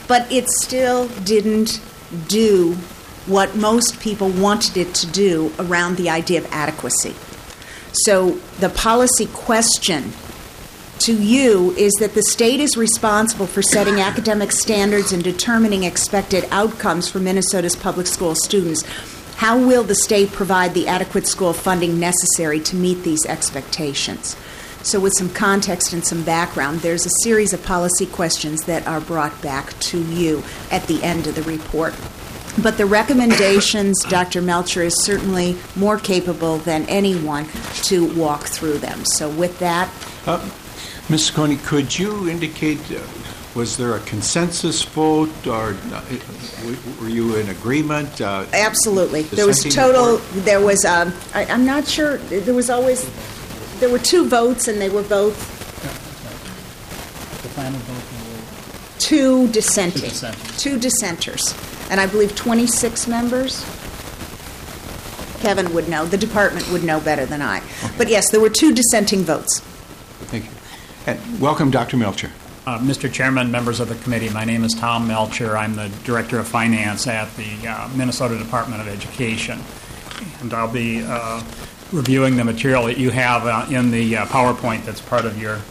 But it still didn't do what most people wanted it to do around the idea of adequacy. So the policy question to you is that the state is responsible for setting academic standards and determining expected outcomes for Minnesota's public school students. How will the state provide the adequate school funding necessary to meet these expectations? So with some context and some background, there's a series of policy questions that are brought back to you at the end of the report. But the recommendations, Dr. Melcher is certainly more capable than anyone to walk through them. So with that... Ms. Coney, could you indicate, was there a consensus vote, or were you in agreement? Absolutely. There was I'm not sure, there were two votes, and they were both... The final vote? Two dissenters. And I believe 26 members. Kevin would know. The department would know better than I. Okay. But yes, there were two dissenting votes. Thank you. And welcome, Dr. Melcher. Mr. Chairman, members of the committee, my name is Tom Melcher. I'm the Director of Finance at the Minnesota Department of Education. And I'll be reviewing the material that you have in the PowerPoint that's part of your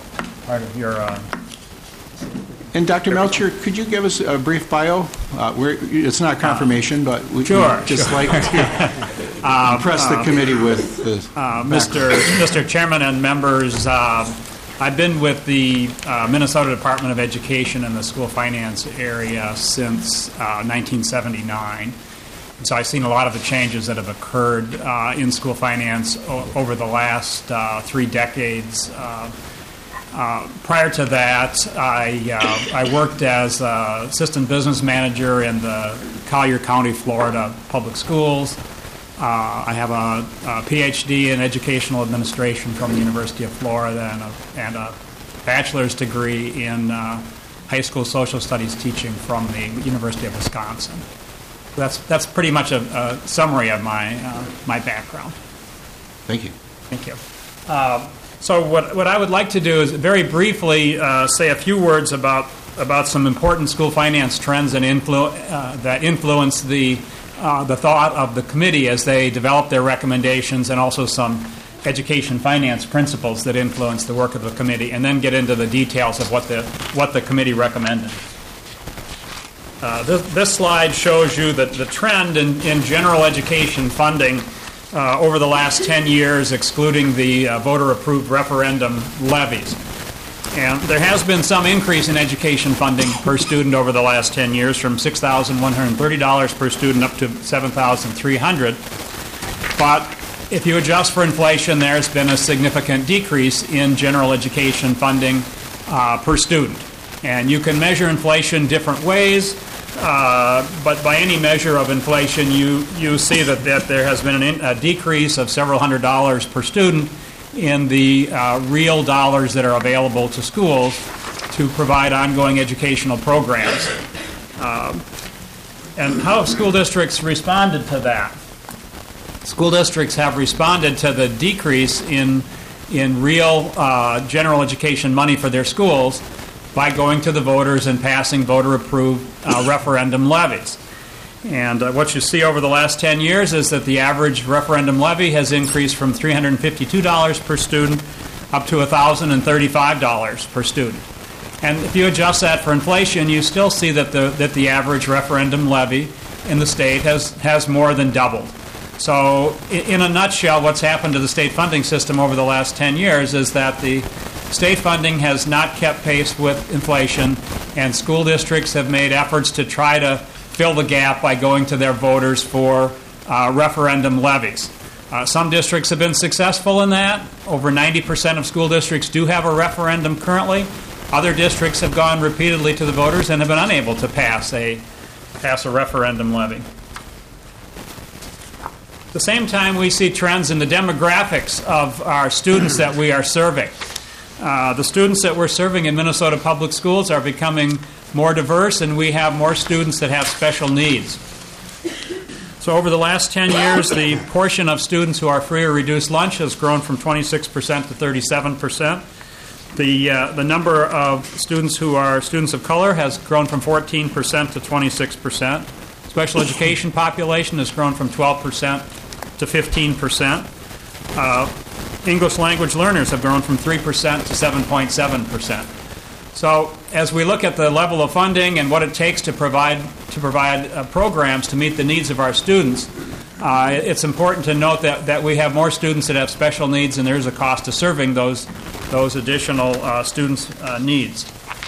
And Dr. Melcher, could you give us a brief bio? It's not confirmation, but we'd just like to impress the committee with the Mr. Chairman and members, I've been with the Minnesota Department of Education in the school finance area since 1979. So I've seen a lot of the changes that have occurred in school finance over the last 3 decades. Prior to that, I worked as assistant business manager in the Collier County, Florida public schools. I have a PhD in educational administration from the University of Florida and a bachelor's degree in high school social studies teaching from the University of Wisconsin. That's pretty much a summary of my background. Thank you. Thank you. So what I would like to do is very briefly say a few words about some important school finance trends and that influence the thought of the committee as they develop their recommendations, and also some education finance principles that influence the work of the committee, and then get into the details of what the committee recommended. This slide shows you that the trend in general education funding over the last 10 years, excluding the voter-approved referendum levies. And there has been some increase in education funding per student over the last 10 years, from $6,130 per student up to $7,300. But if you adjust for inflation, there's been a significant decrease in general education funding per student. And you can measure inflation different ways, but by any measure of inflation, you see that there has been a decrease of several $100s per student in the real dollars that are available to schools to provide ongoing educational programs. And how have school districts responded to that? School districts have responded to the decrease in real general education money for their schools by going to the voters and passing voter-approved referendum levies. And what you see over the last 10 years is that the average referendum levy has increased from $352 per student up to $1,035 per student. And if you adjust that for inflation, you still see that the average referendum levy in the state has more than doubled. So in a nutshell, what's happened to the state funding system over the last 10 years is that the state funding has not kept pace with inflation, and school districts have made efforts to try to fill the gap by going to their voters for referendum levies. Some districts have been successful in that. Over 90% of school districts do have a referendum currently. Other districts have gone repeatedly to the voters and have been unable to pass a referendum levy. At the same time, we see trends in the demographics of our students that we are serving. The students that we're serving in Minnesota public schools are becoming more diverse, and we have more students that have special needs. So over the last 10 years, the portion of students who are free or reduced lunch has grown from 26% to 37%. The number of students who are students of color has grown from 14% to 26%. Special education population has grown from 12% to 15%. English language learners have grown from 3% to 7.7%. So as we look at the level of funding and what it takes to provide programs to meet the needs of our students, it's important to note that we have more students that have special needs, and there's a cost to serving those additional students' needs.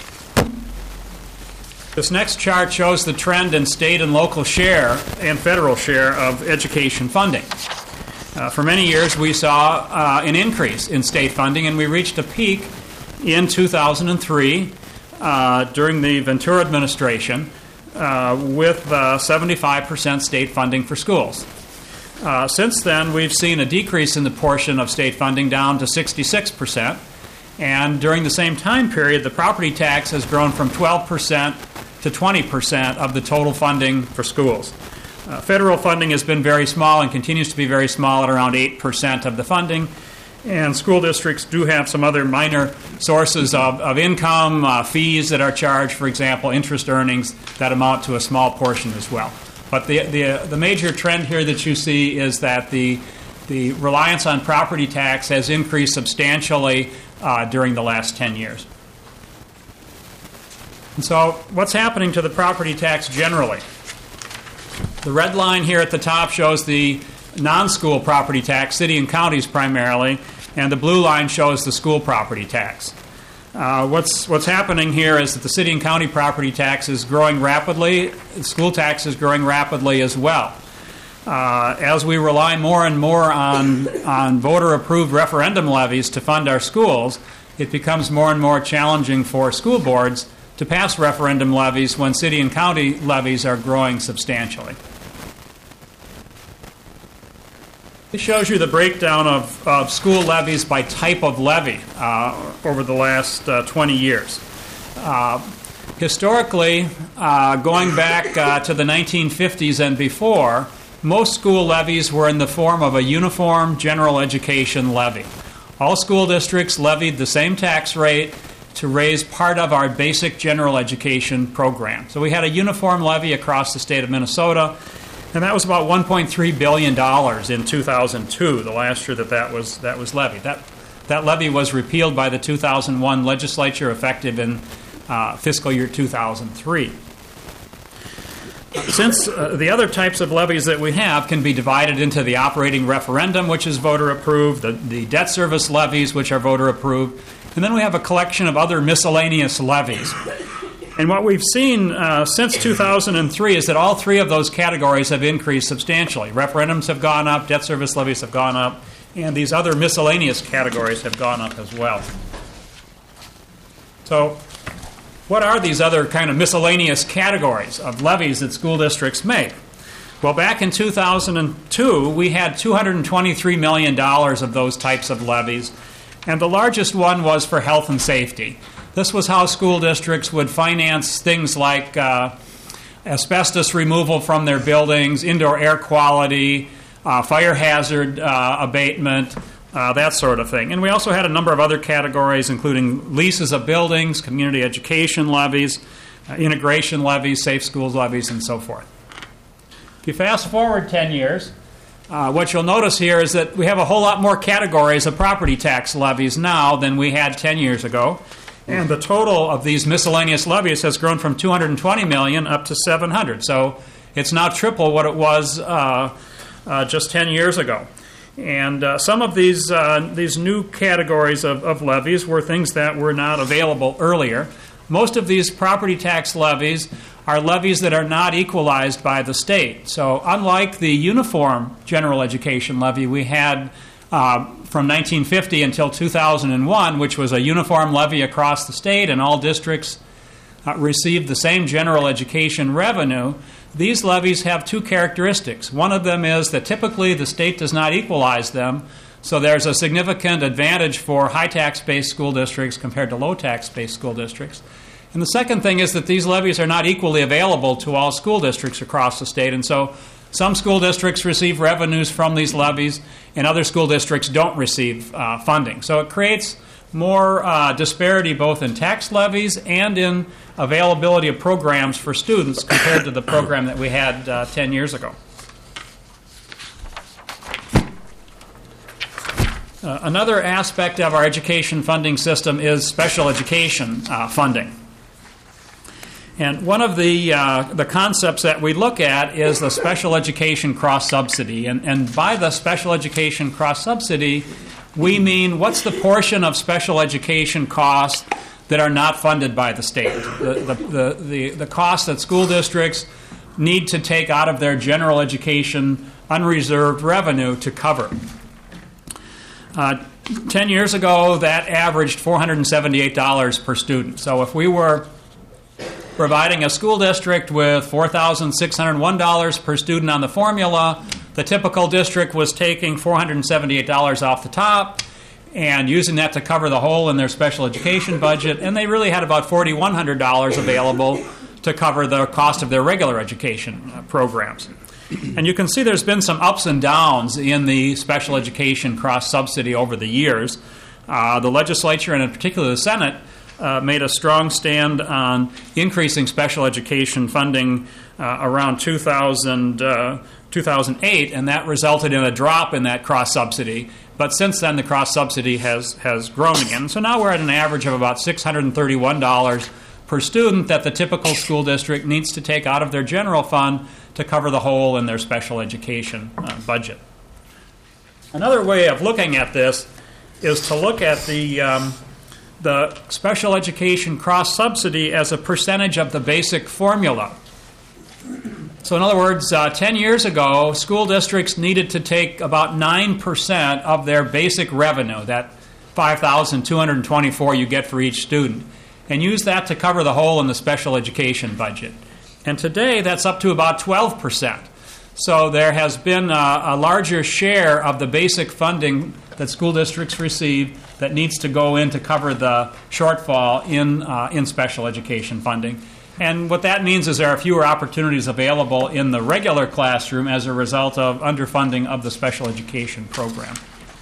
This next chart shows the trend in state and local share and federal share of education funding. For many years, we saw an increase in state funding, and we reached a peak in 2003 during the Ventura administration with 75% state funding for schools. Since then, we've seen a decrease in the portion of state funding down to 66%, and during the same time period, the property tax has grown from 12% to 20% of the total funding for schools. Federal funding has been very small and continues to be very small at around 8% of the funding. And school districts do have some other minor sources of income, fees that are charged, for example, interest earnings that amount to a small portion as well. But the major trend here that you see is that the reliance on property tax has increased substantially during the last 10 years. And so what's happening to the property tax generally? The red line here at the top shows the non-school property tax, city and counties primarily, and the blue line shows the school property tax. What's happening here is that the city and county property tax is growing rapidly. The school tax is growing rapidly as well. As we rely more and more on voter-approved referendum levies to fund our schools, it becomes more and more challenging for school boards to pass referendum levies when city and county levies are growing substantially. This shows you the breakdown of school levies by type of levy over the last 20 years. Historically, going back to the 1950s and before, most school levies were in the form of a uniform general education levy. All school districts levied the same tax rate to raise part of our basic general education program. So we had a uniform levy across the state of Minnesota, and that was about $1.3 billion in 2002, the last year that was levied. That levy was repealed by the 2001 legislature, effective in fiscal year 2003. Since the other types of levies that we have can be divided into the operating referendum, which is voter approved, the debt service levies, which are voter approved, and then we have a collection of other miscellaneous levies. And what we've seen since 2003 is that all three of those categories have increased substantially. Referendums have gone up, debt service levies have gone up, and these other miscellaneous categories have gone up as well. So what are these other kind of miscellaneous categories of levies that school districts make? Well, back in 2002, we had $223 million of those types of levies, and the largest one was for health and safety. This was how school districts would finance things like asbestos removal from their buildings, indoor air quality, fire hazard abatement, that sort of thing. And we also had a number of other categories, including leases of buildings, community education levies, integration levies, safe schools levies, and so forth. If you fast forward 10 years, what you'll notice here is that we have a whole lot more categories of property tax levies now than we had 10 years ago. And the total of these miscellaneous levies has grown from $220 million up to $700. So it's now triple what it was just 10 years ago. And some of these new categories of levies were things that were not available earlier. Most of these property tax levies are levies that are not equalized by the state. So unlike the uniform general education levy we had from 1950 until 2001, which was a uniform levy across the state and all districts received the same general education revenue, these levies have two characteristics. One of them is that typically the state does not equalize them, so there's a significant advantage for high tax-based school districts compared to low tax-based school districts. And the second thing is that these levies are not equally available to all school districts across the state, and so some school districts receive revenues from these levies, and other school districts don't receive funding. So it creates more disparity both in tax levies and in availability of programs for students compared to the program that we had 10 years ago. Another aspect of our education funding system is special education funding. And one of the concepts that we look at is the special education cross-subsidy. And by the special education cross-subsidy, we mean what's the portion of special education costs that are not funded by the state, the costs that school districts need to take out of their general education unreserved revenue to cover. 10 years ago, that averaged $478 per student. So if we were providing a school district with $4,601 per student on the formula, the typical district was taking $478 off the top and using that to cover the hole in their special education budget, and they really had about $4,100 available to cover the cost of their regular education programs. And you can see there's been some ups and downs in the special education cross-subsidy over the years. The legislature, and in particular the Senate, made a strong stand on increasing special education funding around 2008, and that resulted in a drop in that cross-subsidy. But since then, the cross-subsidy has grown again. So now we're at an average of about $631 per student that the typical school district needs to take out of their general fund to cover the hole in their special education budget. Another way of looking at this is to look at the special education cross-subsidy as a percentage of the basic formula. So in other words, 10 years ago, school districts needed to take about 9% of their basic revenue, that $5,224 you get for each student, and use that to cover the hole in the special education budget. And today, that's up to about 12%. So there has been a larger share of the basic funding that school districts receive that needs to go in to cover the shortfall in special education funding. And what that means is there are fewer opportunities available in the regular classroom as a result of underfunding of the special education program.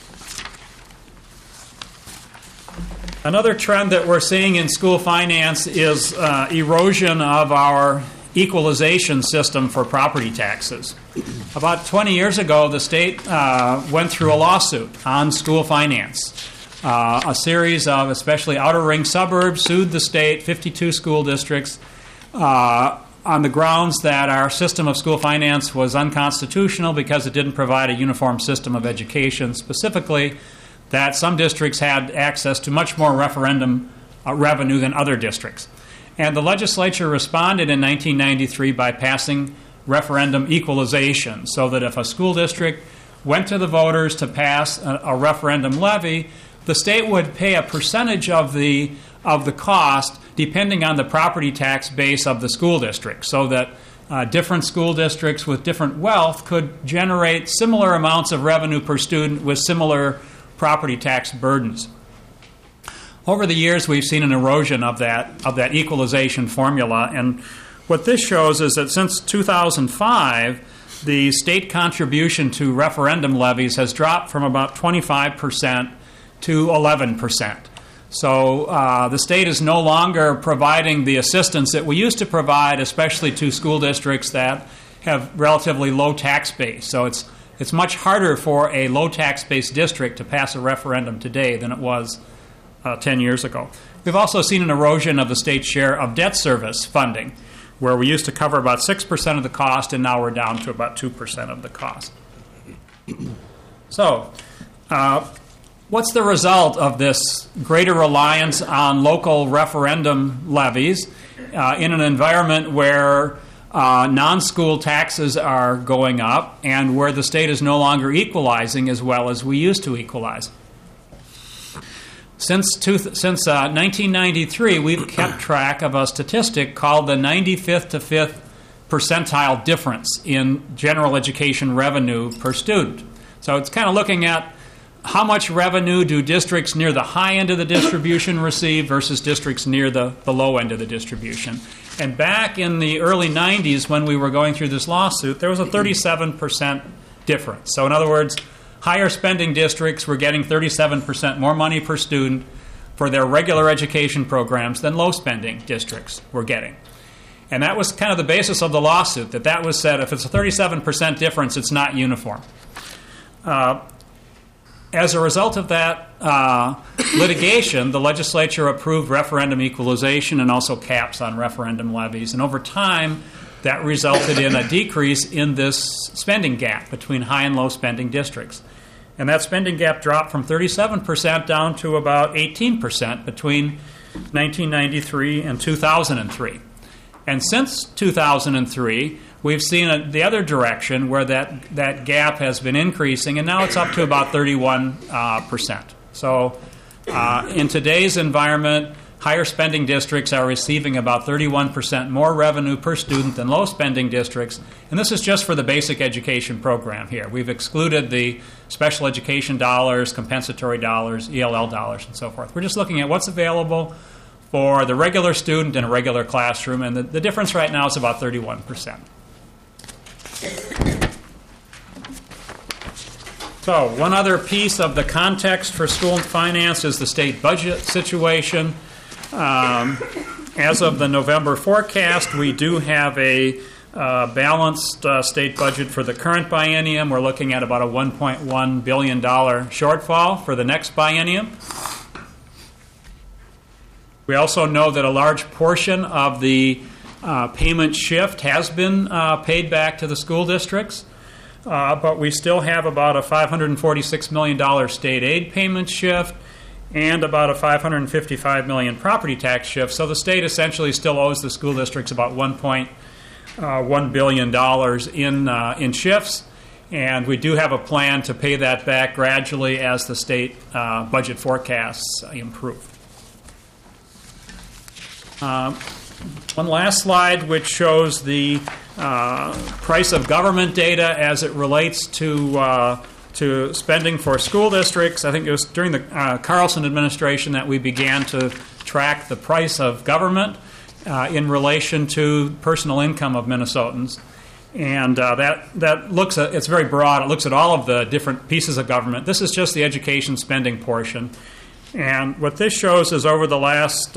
Another trend that we're seeing in school finance is erosion of our equalization system for property taxes. About 20 years ago, the state went through a lawsuit on school finance. A series of especially outer ring suburbs sued the state, 52 school districts, on the grounds that our system of school finance was unconstitutional because it didn't provide a uniform system of education, specifically that some districts had access to much more referendum revenue than other districts. And the legislature responded in 1993 by passing referendum equalization, so that if a school district went to the voters to pass a referendum levy, the state would pay a percentage of the cost depending on the property tax base of the school district, so that different school districts with different wealth could generate similar amounts of revenue per student with similar property tax burdens. Over the years, we've seen an erosion of that equalization formula, and what this shows is that since 2005, the state contribution to referendum levies has dropped from about 25% to 11%. So the state is no longer providing the assistance that we used to provide, especially to school districts that have relatively low tax base. So it's much harder for a low tax base district to pass a referendum today than it was 10 years ago. We've also seen an erosion of the state's share of debt service funding, where we used to cover about 6% of the cost, and now we're down to about 2% of the cost. So, what's the result of this greater reliance on local referendum levies in an environment where non-school taxes are going up and where the state is no longer equalizing as well as we used to equalize? Since 1993, we've kept track of a statistic called the 95th to 5th percentile difference in general education revenue per student. So it's kind of looking at how much revenue do districts near the high end of the distribution receive versus districts near the low end of the distribution. And back in the early 90s, when we were going through this lawsuit, there was a 37% difference. So in other words, higher spending districts were getting 37% more money per student. for their regular education programs than low-spending districts were getting. And that was kind of the basis of the lawsuit, that was said, if it's a 37% difference, it's not uniform. As a result of that litigation, the legislature approved referendum equalization and also caps on referendum levies. And over time, that resulted in a decrease in this spending gap between high and low spending districts. And that spending gap dropped from 37% down to about 18% between 1993 and 2003. And since 2003, we've seen the other direction where that gap has been increasing, and now it's up to about 31%. So in today's environment, higher spending districts are receiving about 31% more revenue per student than low spending districts. And this is just for the basic education program here. We've excluded the special education dollars, compensatory dollars, ELL dollars, and so forth. We're just looking at what's available for the regular student in a regular classroom, and the difference right now is about 31%. So one other piece of the context for school finance is the state budget situation. As of the November forecast, we do have a balanced state budget for the current biennium. We're looking at about a $1.1 billion shortfall for the next biennium. We also know that a large portion of the payment shift has been paid back to the school districts, but we still have about a $546 million state aid payment shift and about a $555 million property tax shift. So the state essentially still owes the school districts about $1.1 billion in shifts, and we do have a plan to pay that back gradually as the state budget forecasts improve. One last slide, which shows the price of government data as it relates to spending for school districts. I think it was during the Carlson administration that we began to track the price of government in relation to personal income of Minnesotans. And that looks at, it's very broad. It looks at all of the different pieces of government. This is just the education spending portion. And what this shows is over the last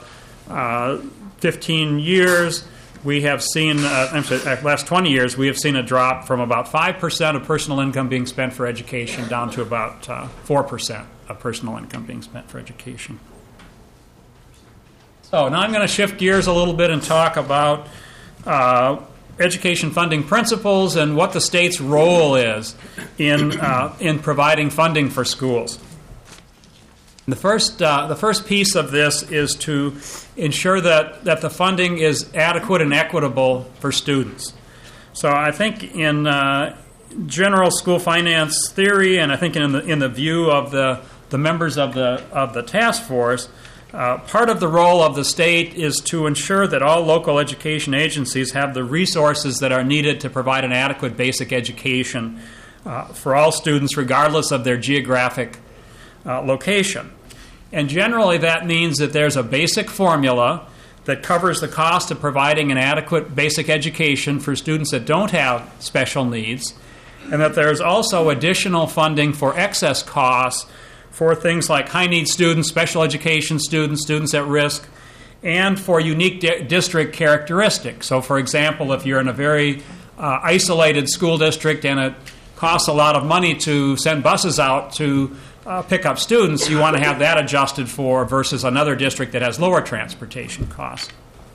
15 years, we have seen, last 20 years, we have seen a drop from about 5% of personal income being spent for education down to about 4% of personal income being spent for education. So now I'm going to shift gears a little bit and talk about education funding principles and what the state's role is in providing funding for schools. The first piece of this is to ensure that the funding is adequate and equitable for students. So I think in general school finance theory, and I think in the view of the members of the task force, part of the role of the state is to ensure that all local education agencies have the resources that are needed to provide an adequate basic education for all students, regardless of their geographic location. And generally that means that there's a basic formula that covers the cost of providing an adequate basic education for students that don't have special needs, and that there's also additional funding for excess costs for things like high-need students, special education students, students at risk, and for unique district characteristics. So, for example, if you're in a very isolated school district and it costs a lot of money to send buses out to pick up students, you want to have that adjusted for versus another district that has lower transportation costs.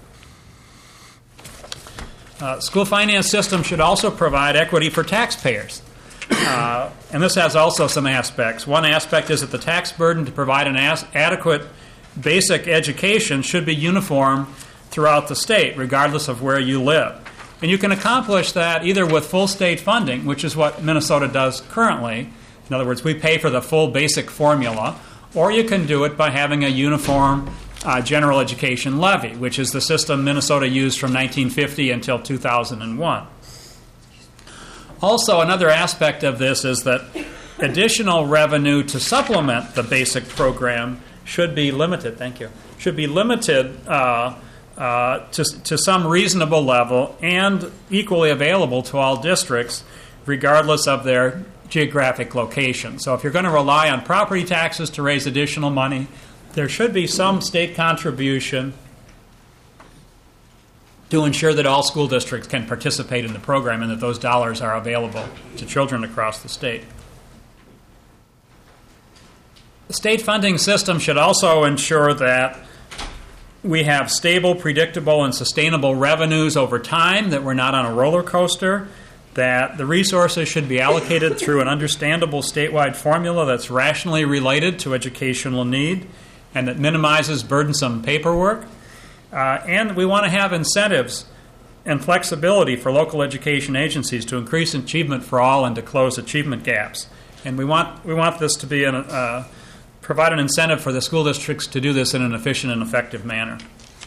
School finance system should also provide equity for taxpayers. And this has also some aspects. One aspect is that the tax burden to provide an adequate basic education should be uniform throughout the state, regardless of where you live. And you can accomplish that either with full state funding, which is what Minnesota does currently. In other words, we pay for the full basic formula, or you can do it by having a uniform general education levy, which is the system Minnesota used from 1950 until 2001. Also, another aspect of this is that additional revenue to supplement the basic program should be limited. Thank you. Should be limited to some reasonable level and equally available to all districts, regardless of their geographic location. So if you're going to rely on property taxes to raise additional money, there should be some state contribution to ensure that all school districts can participate in the program and that those dollars are available to children across the state. The state funding system should also ensure that we have stable, predictable, and sustainable revenues over time, that we're not on a roller coaster, that the resources should be allocated through an understandable statewide formula that's rationally related to educational need and that minimizes burdensome paperwork. And we want to have incentives and flexibility for local education agencies to increase achievement for all and to close achievement gaps. And we want this to be provide an incentive for the school districts to do this in an efficient and effective manner.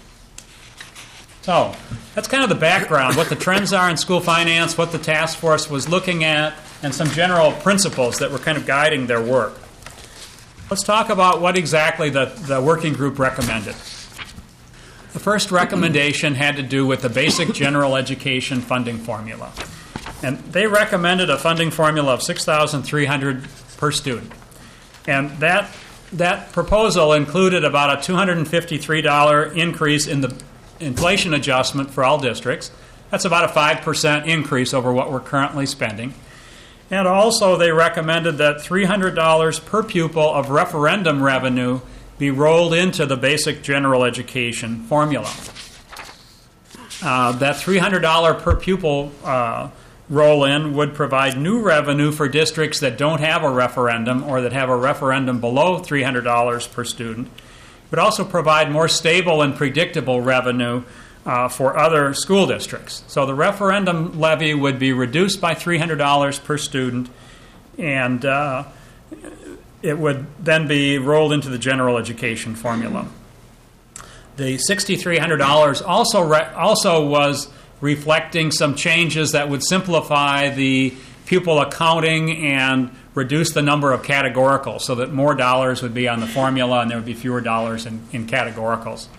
So that's kind of the background, what the trends are in school finance, what the task force was looking at, and some general principles that were kind of guiding their work. Let's talk about what exactly the working group recommended. The first recommendation had to do with the basic general education funding formula. And they recommended a funding formula of $6,300 per student. And that proposal included about a $253 increase in the inflation adjustment for all districts. That's about a 5% increase over what we're currently spending. And also they recommended that $300 per pupil of referendum revenue be rolled into the basic general education formula. That $300 per pupil roll-in would provide new revenue for districts that don't have a referendum or that have a referendum below $300 per student. It would also provide more stable and predictable revenue for other school districts. So the referendum levy would be reduced by $300 per student, and it would then be rolled into the general education formula. The $6,300 also was reflecting some changes that would simplify the pupil accounting and reduce the number of categoricals so that more dollars would be on the formula and there would be fewer dollars in categoricals.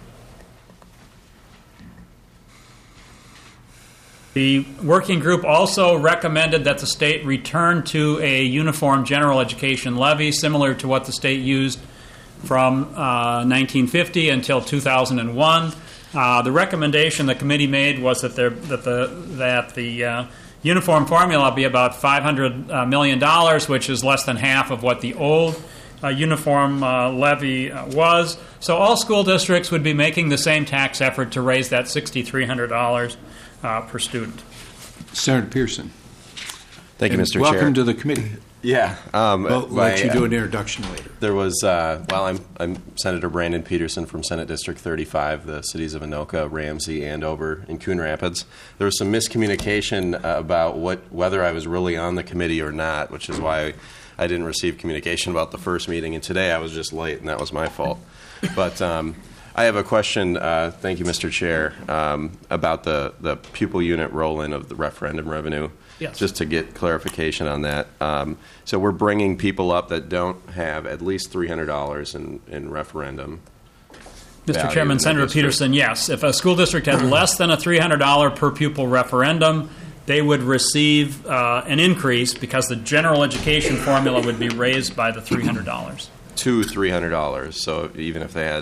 The working group also recommended that the state return to a uniform general education levy similar to what the state used from 1950 until 2001. The recommendation the committee made was that the uniform formula be about $500 million, which is less than half of what the old uniform levy was. So all school districts would be making the same tax effort to raise that $6,300 per student. Senator Pearson. Thank you, Mr. Chair. Welcome to the committee. Yeah. We'll let you do an introduction later. There was, I'm Senator Brandon Peterson from Senate District 35, the cities of Anoka, Ramsey, Andover, and Coon Rapids. There was some miscommunication about whether I was really on the committee or not, which is why I didn't receive communication about the first meeting. And today I was just late, and that was my fault. But I have a question, thank you, Mr. Chair, about the pupil unit roll-in of the referendum revenue. Yes. Just to get clarification on that. So we're bringing people up that don't have at least $300 in referendum. Mr. Chairman, Senator Peterson, yes. If a school district had less than a $300 per pupil referendum, they would receive an increase because the general education formula would be raised by the $300. To $300. So even if they had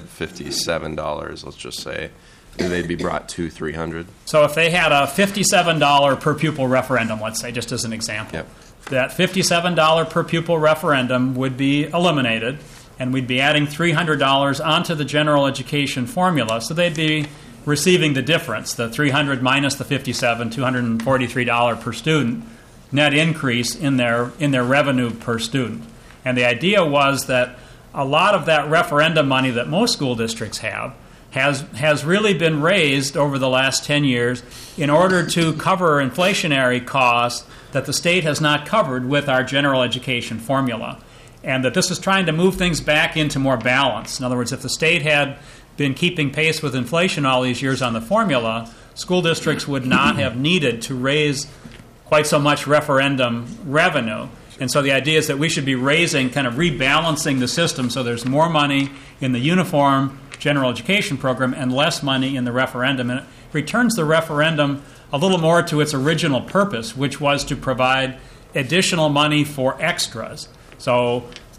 $57, let's just say, they'd be brought to $300. So if they had a $57 per pupil referendum, let's say, just as an example, Yep. that $57 per pupil referendum would be eliminated, and we'd be adding $300 onto the general education formula. So they'd be receiving the difference, the $300 minus the $57, $243 per student, net increase in their revenue per student. And the idea was that a lot of that referendum money that most school districts have has really been raised over the last 10 years in order to cover inflationary costs that the state has not covered with our general education formula. And that this is trying to move things back into more balance. In other words, if the state had been keeping pace with inflation all these years on the formula, school districts would not have needed to raise quite so much referendum revenue. And so the idea is that we should be raising, kind of rebalancing the system so there's more money in the uniform general education program and less money in the referendum. And it returns the referendum a little more to its original purpose, which was to provide additional money for extras. So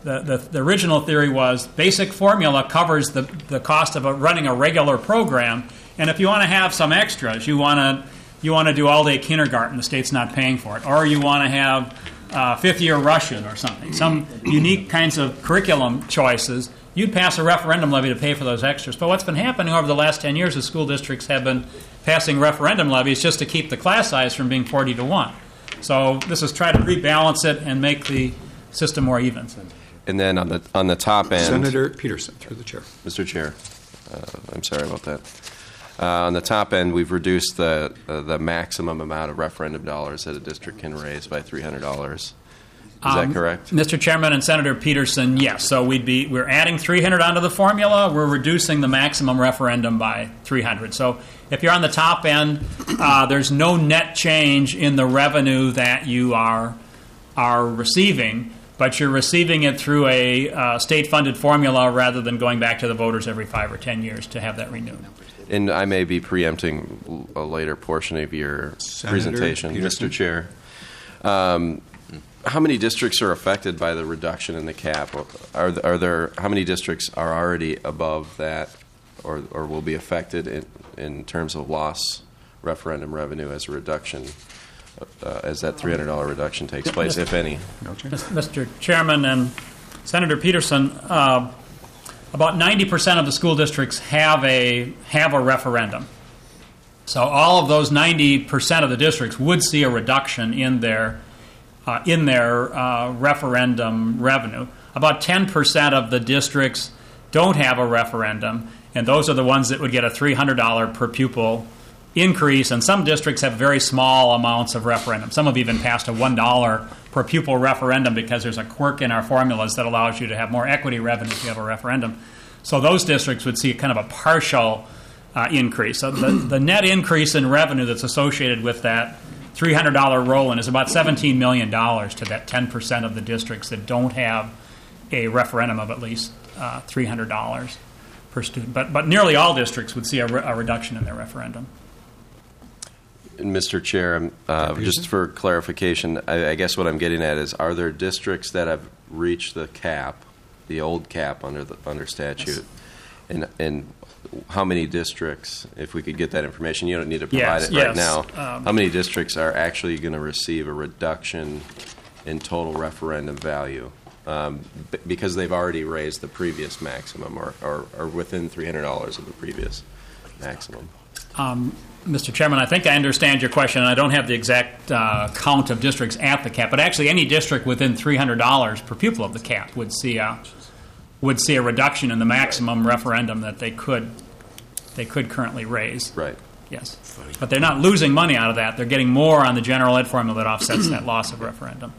The original theory was basic formula covers the cost of running a regular program, and if you want to have some extras, you want to do all-day kindergarten, the state's not paying for it, or you want to have fifth-year Russian or something, some unique kinds of curriculum choices, you'd pass a referendum levy to pay for those extras. But what's been happening over the last 10 years is school districts have been passing referendum levies just to keep the class size from being 40 to 1. So this is try to rebalance it and make the system more even. And then on the top end, Senator Peterson, through the chair. Mr. Chair, I'm sorry about that. On the top end, we've reduced the maximum amount of referendum dollars that a district can raise by $300. Is that correct? Mr. Chairman and Senator Peterson, yes. So we're adding $300 onto the formula. We're reducing the maximum referendum by $300. So if you're on the top end, there's no net change in the revenue that you are receiving, but you're receiving it through a state-funded formula rather than going back to the voters every 5 or 10 years to have that renewed. And I may be preempting a later portion of your presentation, Peterson. Mr. Chair. How many districts are affected by the reduction in the cap? Are there how many districts are already above that, or will be affected in terms of loss referendum revenue as a reduction, as that $300 reduction takes place, if any? Mr. Chairman and Senator Peterson, about 90% of the school districts have a referendum. So all of those 90% of the districts would see a reduction in their referendum revenue. About 10% of the districts don't have a referendum, and those are the ones that would get a $300 per pupil increase, and some districts have very small amounts of referendum. Some have even passed a $1 per pupil referendum because there's a quirk in our formulas that allows you to have more equity revenue if you have a referendum. So those districts would see kind of a partial increase. So the net increase in revenue that's associated with that $300 roll-in is about $17 million to that 10% of the districts that don't have a referendum of at least $300 per student. But nearly all districts would see a reduction in their referendum. And Mr. Chair, just for clarification, I guess what I'm getting at is, are there districts that have reached the cap, the old cap under statute, yes. and how many districts, if we could get that information, you don't need to provide it right now, how many districts are actually going to receive a reduction in total referendum value because they've already raised the previous maximum or within $300 of the previous maximum? Mr. Chairman, I think I understand your question, and I don't have the exact count of districts at the cap, but actually any district within $300 per pupil of the cap would see a reduction in the maximum referendum that they could currently raise. Right. Yes. But they're not losing money out of that. They're getting more on the general ed formula that offsets that loss of referendum.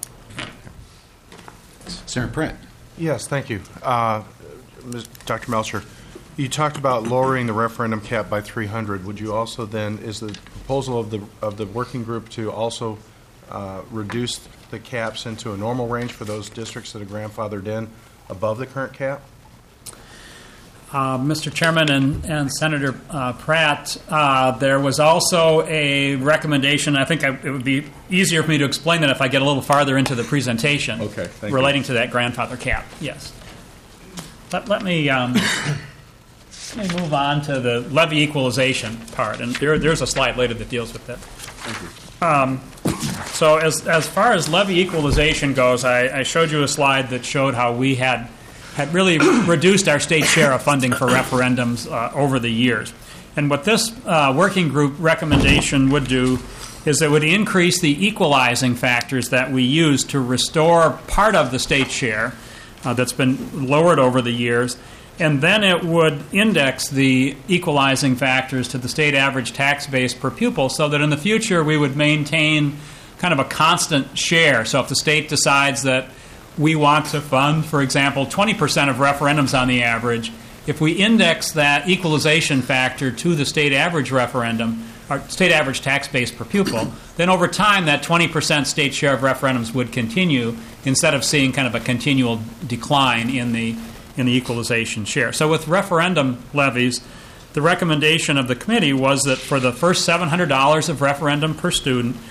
Senator Pratt. Yes, thank you. Dr. Melcher, you talked about lowering the referendum cap by 300. Would you also then, is the proposal of the working group to also reduce the caps into a normal range for those districts that are grandfathered in above the current cap? Mr. Chairman and Senator Pratt, there was also a recommendation. I think it would be easier for me to explain that if I get a little farther into the presentation relating to that grandfather cap. Yes. Let me move on to the levy equalization part, and there's a slide later that deals with that. Thank you. So as far as levy equalization goes, I showed you a slide that showed how we had really reduced our state share of funding for referendums over the years. And what this working group recommendation would do is it would increase the equalizing factors that we use to restore part of the state share that's been lowered over the years, and then it would index the equalizing factors to the state average tax base per pupil so that in the future we would maintain kind of a constant share. So if the state decides that we want to fund, for example, 20% of referendums on the average, if we index that equalization factor to the state average referendum, or state average tax base per pupil, then over time that 20% state share of referendums would continue instead of seeing kind of a continual decline in the equalization share. So with referendum levies, the recommendation of the committee was that for the first $700 of referendum per student,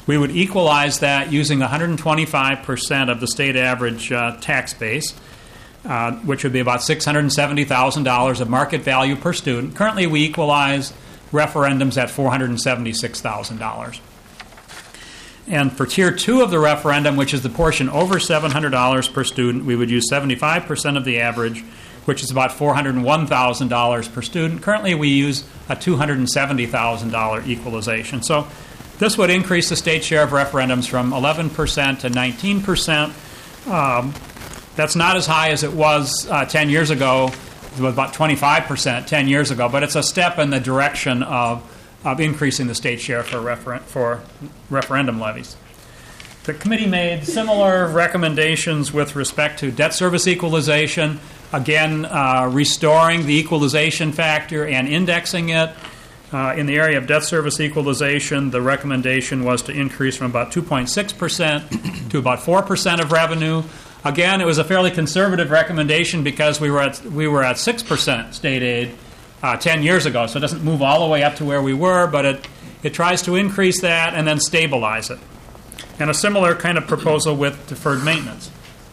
We would equalize that using 125% of the state average tax base, which would be about $670,000 of market value per student. Currently, we equalize referendums at $476,000. And for Tier 2 of the referendum, which is the portion over $700 per student, we would use 75% of the average, which is about $401,000 per student. Currently, we use a $270,000 equalization. So this would increase the state share of referendums from 11% to 19%. That's not as high as it was 10 years ago. It was about 25% 10 years ago, but it's a step in the direction of increasing the state share for referendum levies. The committee made similar recommendations with respect to debt service equalization, again, restoring the equalization factor and indexing it. In the area of debt service equalization, the recommendation was to increase from about 2.6% to about 4% of revenue. Again, it was a fairly conservative recommendation because we were at 6% state aid 10 years ago, so it doesn't move all the way up to where we were, but it tries to increase that and then stabilize it. And a similar kind of proposal with deferred maintenance.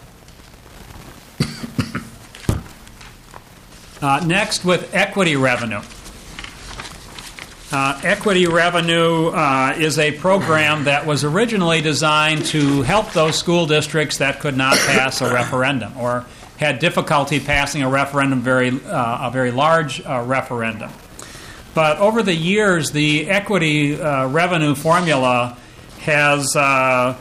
Next, with equity revenue. Equity revenue is a program that was originally designed to help those school districts that could not pass a referendum or had difficulty passing a referendum, a very large referendum. But over the years, the equity revenue formula has kind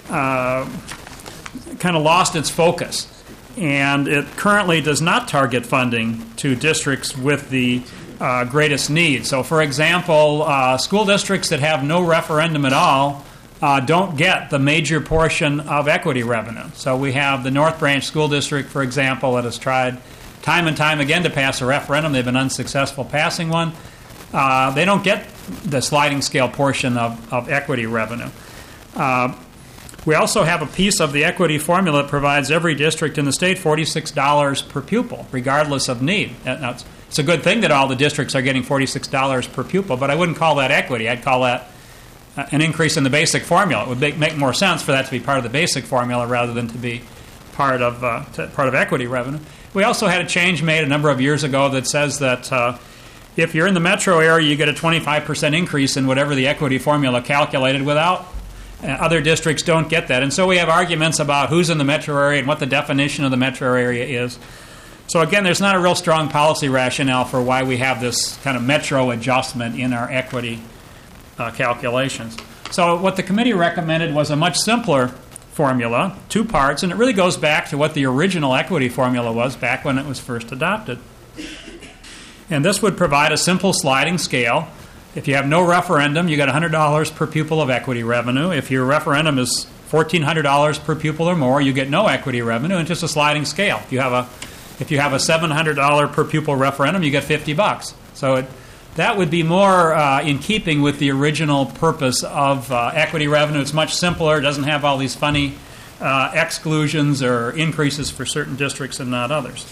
of lost its focus, and it currently does not target funding to districts with the greatest need. So, for example, school districts that have no referendum at all don't get the major portion of equity revenue. So we have the North Branch School District, for example, that has tried time and time again to pass a referendum. They've been unsuccessful passing one. They don't get the sliding scale portion of equity revenue. We also have a piece of the equity formula that provides every district in the state $46 per pupil, regardless of need. Now, it's a good thing that all the districts are getting $46 per pupil, but I wouldn't call that equity. I'd call that an increase in the basic formula. It would make more sense for that to be part of the basic formula rather than to be part of equity revenue. We also had a change made a number of years ago that says that if you're in the metro area, you get a 25% increase in whatever the equity formula calculated without. Other districts don't get that. And so we have arguments about who's in the metro area and what the definition of the metro area is. So again, there's not a real strong policy rationale for why we have this kind of metro adjustment in our equity calculations. So what the committee recommended was a much simpler formula, 2 parts, and it really goes back to what the original equity formula was back when it was first adopted. And this would provide a simple sliding scale. If you have no referendum, you get $100 per pupil of equity revenue. If your referendum is $1,400 per pupil or more, you get no equity revenue, and just a sliding scale. If you have a $700 per pupil referendum, you get $50. So that would be more in keeping with the original purpose of equity revenue. It's much simpler. It doesn't have all these funny exclusions or increases for certain districts and not others.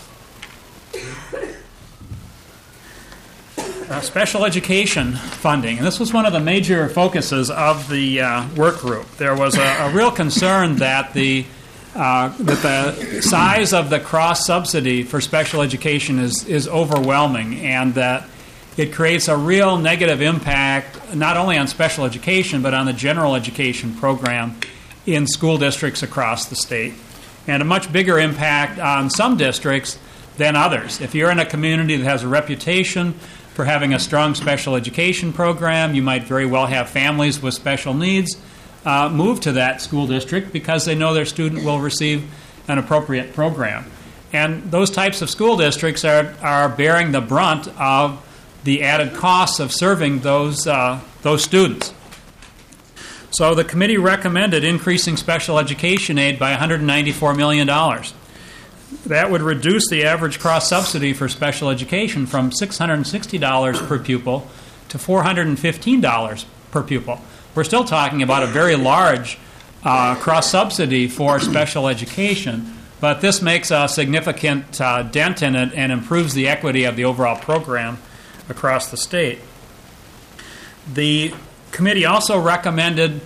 Special education funding, and this was one of the major focuses of the work group. There was a real concern that the size of the cross-subsidy for special education is overwhelming, and that it creates a real negative impact not only on special education but on the general education program in school districts across the state, and a much bigger impact on some districts than others. If you're in a community that has a reputation for having a strong special education program, you might very well have families with special needs move to that school district because they know their student will receive an appropriate program. And those types of school districts are bearing the brunt of the added costs of serving those students. So the committee recommended increasing special education aid by $194 million. That would reduce the average cross-subsidy for special education from $660 per pupil to $415 per pupil. We're still talking about a very large cross-subsidy for special education, but this makes a significant dent in it and improves the equity of the overall program across the state. The committee also recommended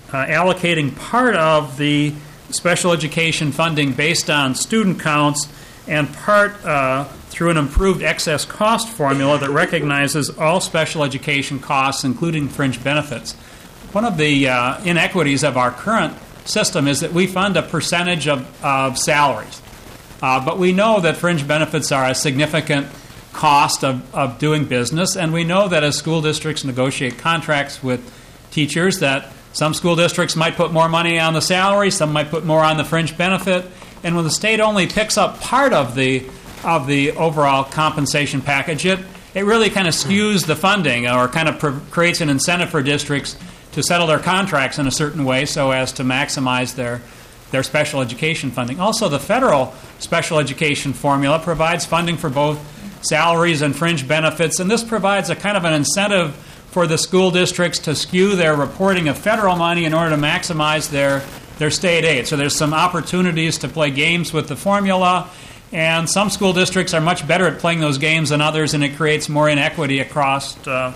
allocating part of the special education funding based on student counts and part through an improved excess cost formula that recognizes all special education costs, including fringe benefits. One of the inequities of our current system is that we fund a percentage of salaries. But we know that fringe benefits are a significant cost of doing business, and we know that as school districts negotiate contracts with teachers that some school districts might put more money on the salary, some might put more on the fringe benefit, and when the state only picks up part of the overall compensation package, it really kind of skews the funding or kind of creates an incentive for districts to settle their contracts in a certain way so as to maximize their special education funding. Also, the federal special education formula provides funding for both salaries and fringe benefits, and this provides a kind of an incentive for the school districts to skew their reporting of federal money in order to maximize their state aid. So there's some opportunities to play games with the formula, and some school districts are much better at playing those games than others, and it creates more inequity across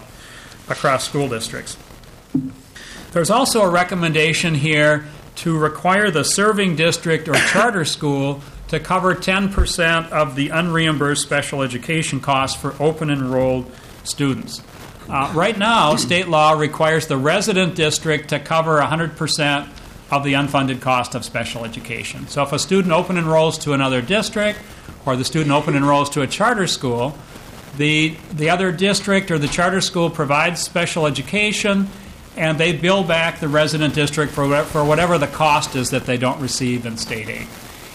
school districts. There's also a recommendation here to require the serving district or charter school to cover 10% of the unreimbursed special education costs for open enrolled students. Right now, state law requires the resident district to cover 100% of the unfunded cost of special education. So if a student open enrolls to another district or the student open enrolls to a charter school, the other district or the charter school provides special education, and they bill back the resident district for whatever the cost is that they don't receive in state aid.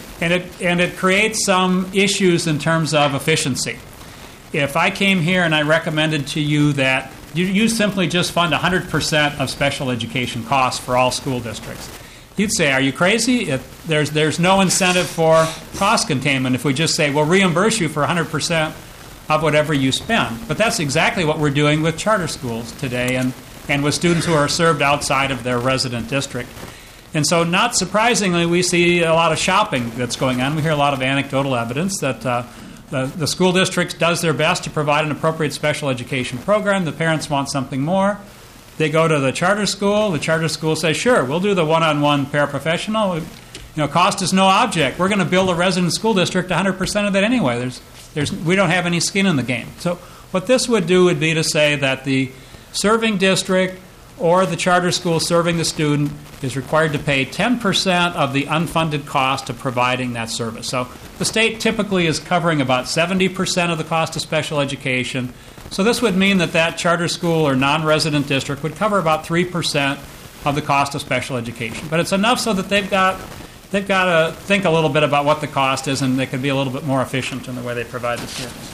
And it creates some issues in terms of efficiency. If I came here and I recommended to you that you simply just fund 100% of special education costs for all school districts, you'd say, are you crazy? There's no incentive for cost containment if we just say, we'll reimburse you for 100% of whatever you spend. But that's exactly what we're doing with charter schools today and with students who are served outside of their resident district. And so, not surprisingly, we see a lot of shopping that's going on. We hear a lot of anecdotal evidence that the school district does their best to provide an appropriate special education program. The parents want something more. They go to the charter school. The charter school says, sure, we'll do the one-on-one paraprofessional. Cost is no object. We're going to bill the resident school district 100% of it anyway. We don't have any skin in the game. So what this would do would be to say that the serving district or the charter school serving the student is required to pay 10% of the unfunded cost of providing that service. So the state typically is covering about 70% of the cost of special education. So this would mean that charter school or non-resident district would cover about 3% of the cost of special education. But it's enough so that they've got to think a little bit about what the cost is, and they can be a little bit more efficient in the way they provide the service.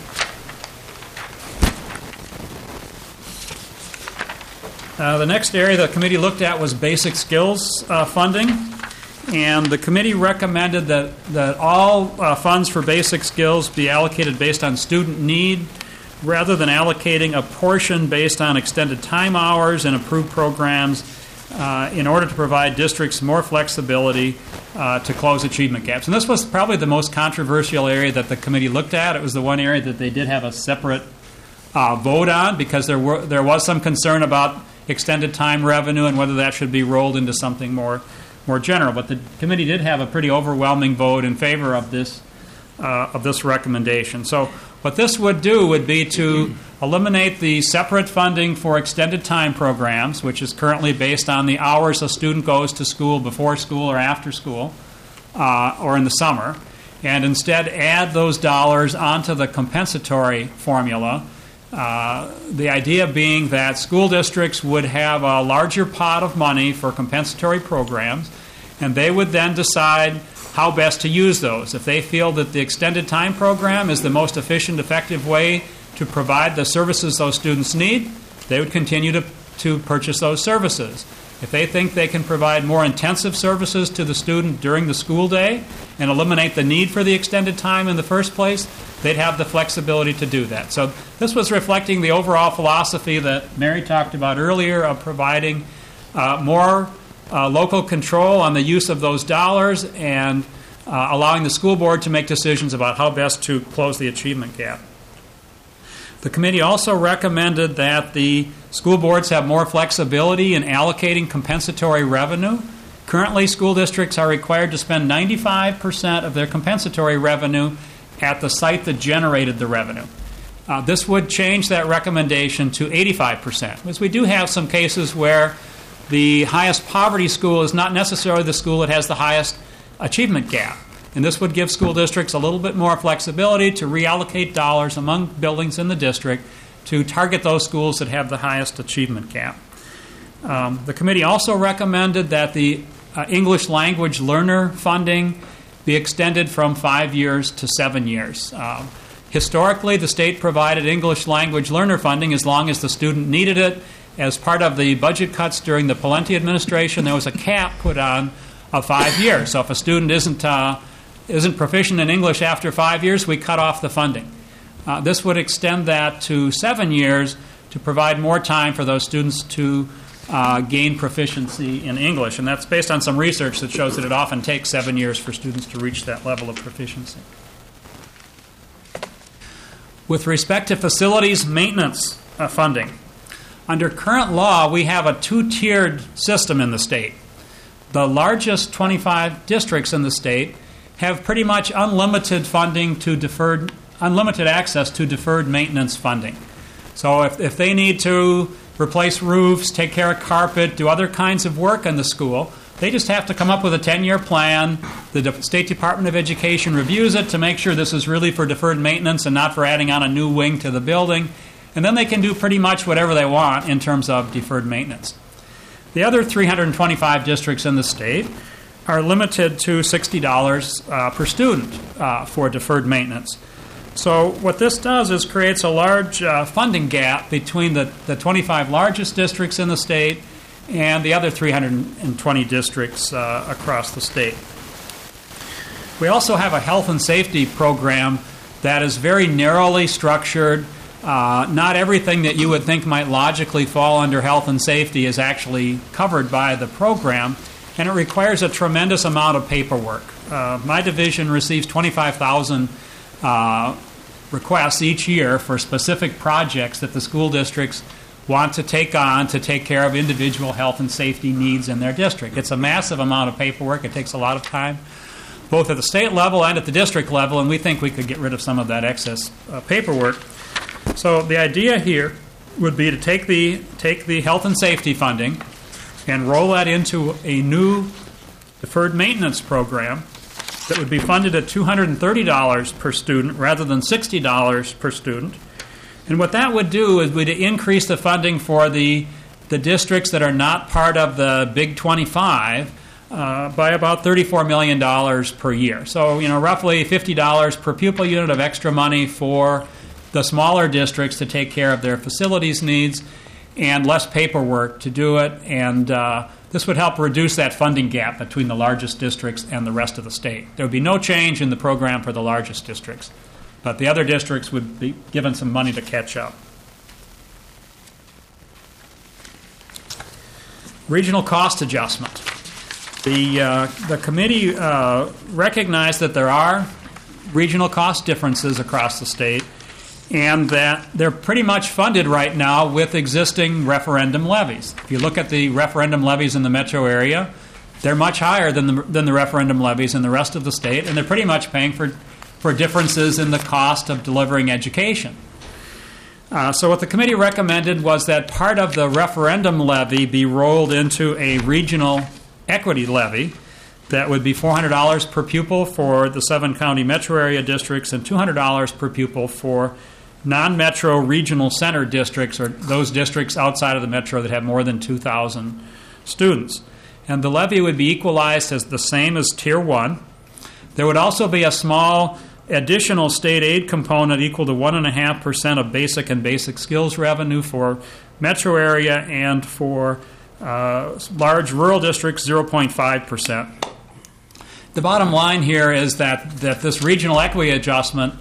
The next area the committee looked at was basic skills funding, and the committee recommended that all funds for basic skills be allocated based on student need rather than allocating a portion based on extended time hours and approved programs in order to provide districts more flexibility to close achievement gaps. And this was probably the most controversial area that the committee looked at. It was the one area that they did have a separate vote on because there was some concern about extended time revenue and whether that should be rolled into something more general. But the committee did have a pretty overwhelming vote in favor of this recommendation. So what this would do would be to eliminate the separate funding for extended time programs, which is currently based on the hours a student goes to school before school or after school or in the summer, and instead add those dollars onto the compensatory formula. The idea being that school districts would have a larger pot of money for compensatory programs, and they would then decide how best to use those. If they feel that the extended time program is the most efficient, effective way to provide the services those students need, they would continue to purchase those services. If they think they can provide more intensive services to the student during the school day and eliminate the need for the extended time in the first place, they'd have the flexibility to do that. So this was reflecting the overall philosophy that Mary talked about earlier of providing more local control on the use of those dollars and allowing the school board to make decisions about how best to close the achievement gap. The committee also recommended that the school boards have more flexibility in allocating compensatory revenue. Currently, school districts are required to spend 95% of their compensatory revenue at the site that generated the revenue. This would change that recommendation to 85%, because we do have some cases where the highest poverty school is not necessarily the school that has the highest achievement gap. And this would give school districts a little bit more flexibility to reallocate dollars among buildings in the district to target those schools that have the highest achievement gap. The committee also recommended that the English language learner funding be extended from 5 years to 7 years. Historically, the state provided English language learner funding as long as the student needed it. As part of the budget cuts during the Pawlenty administration, there was a cap put on of 5 years. So if a student isn't proficient in English after 5 years, we cut off the funding. This would extend that to 7 years to provide more time for those students to gain proficiency in English. And that's based on some research that shows that it often takes 7 years for students to reach that level of proficiency. With respect to facilities maintenance funding, under current law, we have a two-tiered system in the state. The largest 25 districts in the state have pretty much unlimited funding to unlimited access to deferred maintenance funding. So if they need to replace roofs, take care of carpet, do other kinds of work in the school, they just have to come up with a 10-year plan. The State Department of Education reviews it to make sure this is really for deferred maintenance and not for adding on a new wing to the building. And then they can do pretty much whatever they want in terms of deferred maintenance. The other 325 districts in the state are limited to $60 per student for deferred maintenance. So what this does is creates a large funding gap between the 25 largest districts in the state and the other 320 districts across the state. We also have a health and safety program that is very narrowly structured. Not everything that you would think might logically fall under health and safety is actually covered by the program, and it requires a tremendous amount of paperwork. My division receives 25,000 requests each year for specific projects that the school districts want to take on to take care of individual health and safety needs in their district. It's a massive amount of paperwork. It takes a lot of time, both at the state level and at the district level, and we think we could get rid of some of that excess paperwork. So the idea here would be to take the health and safety funding and roll that into a new deferred maintenance program that would be funded at $230 per student rather than $60 per student. And what that would do is would increase the funding for the districts that are not part of the Big 25 by about $34 million per year. So, roughly $50 per pupil unit of extra money for the smaller districts to take care of their facilities needs and less paperwork to do it. And this would help reduce that funding gap between the largest districts and the rest of the state. There would be no change in the program for the largest districts, but the other districts would be given some money to catch up. Regional cost adjustment. The committee recognized that there are regional cost differences across the state, and that they're pretty much funded right now with existing referendum levies. If you look at the referendum levies in the metro area, they're much higher than the referendum levies in the rest of the state, and they're pretty much paying for differences in the cost of delivering education. So what the committee recommended was that part of the referendum levy be rolled into a regional equity levy that would be $400 per pupil for the 7-county metro area districts and $200 per pupil for non-metro regional center districts, or those districts outside of the metro that have more than 2,000 students. And the levy would be equalized as the same as Tier 1. There would also be a small additional state aid component equal to 1.5% of basic and basic skills revenue for metro area, and for large rural districts, 0.5%. The bottom line here is that this regional equity adjustment,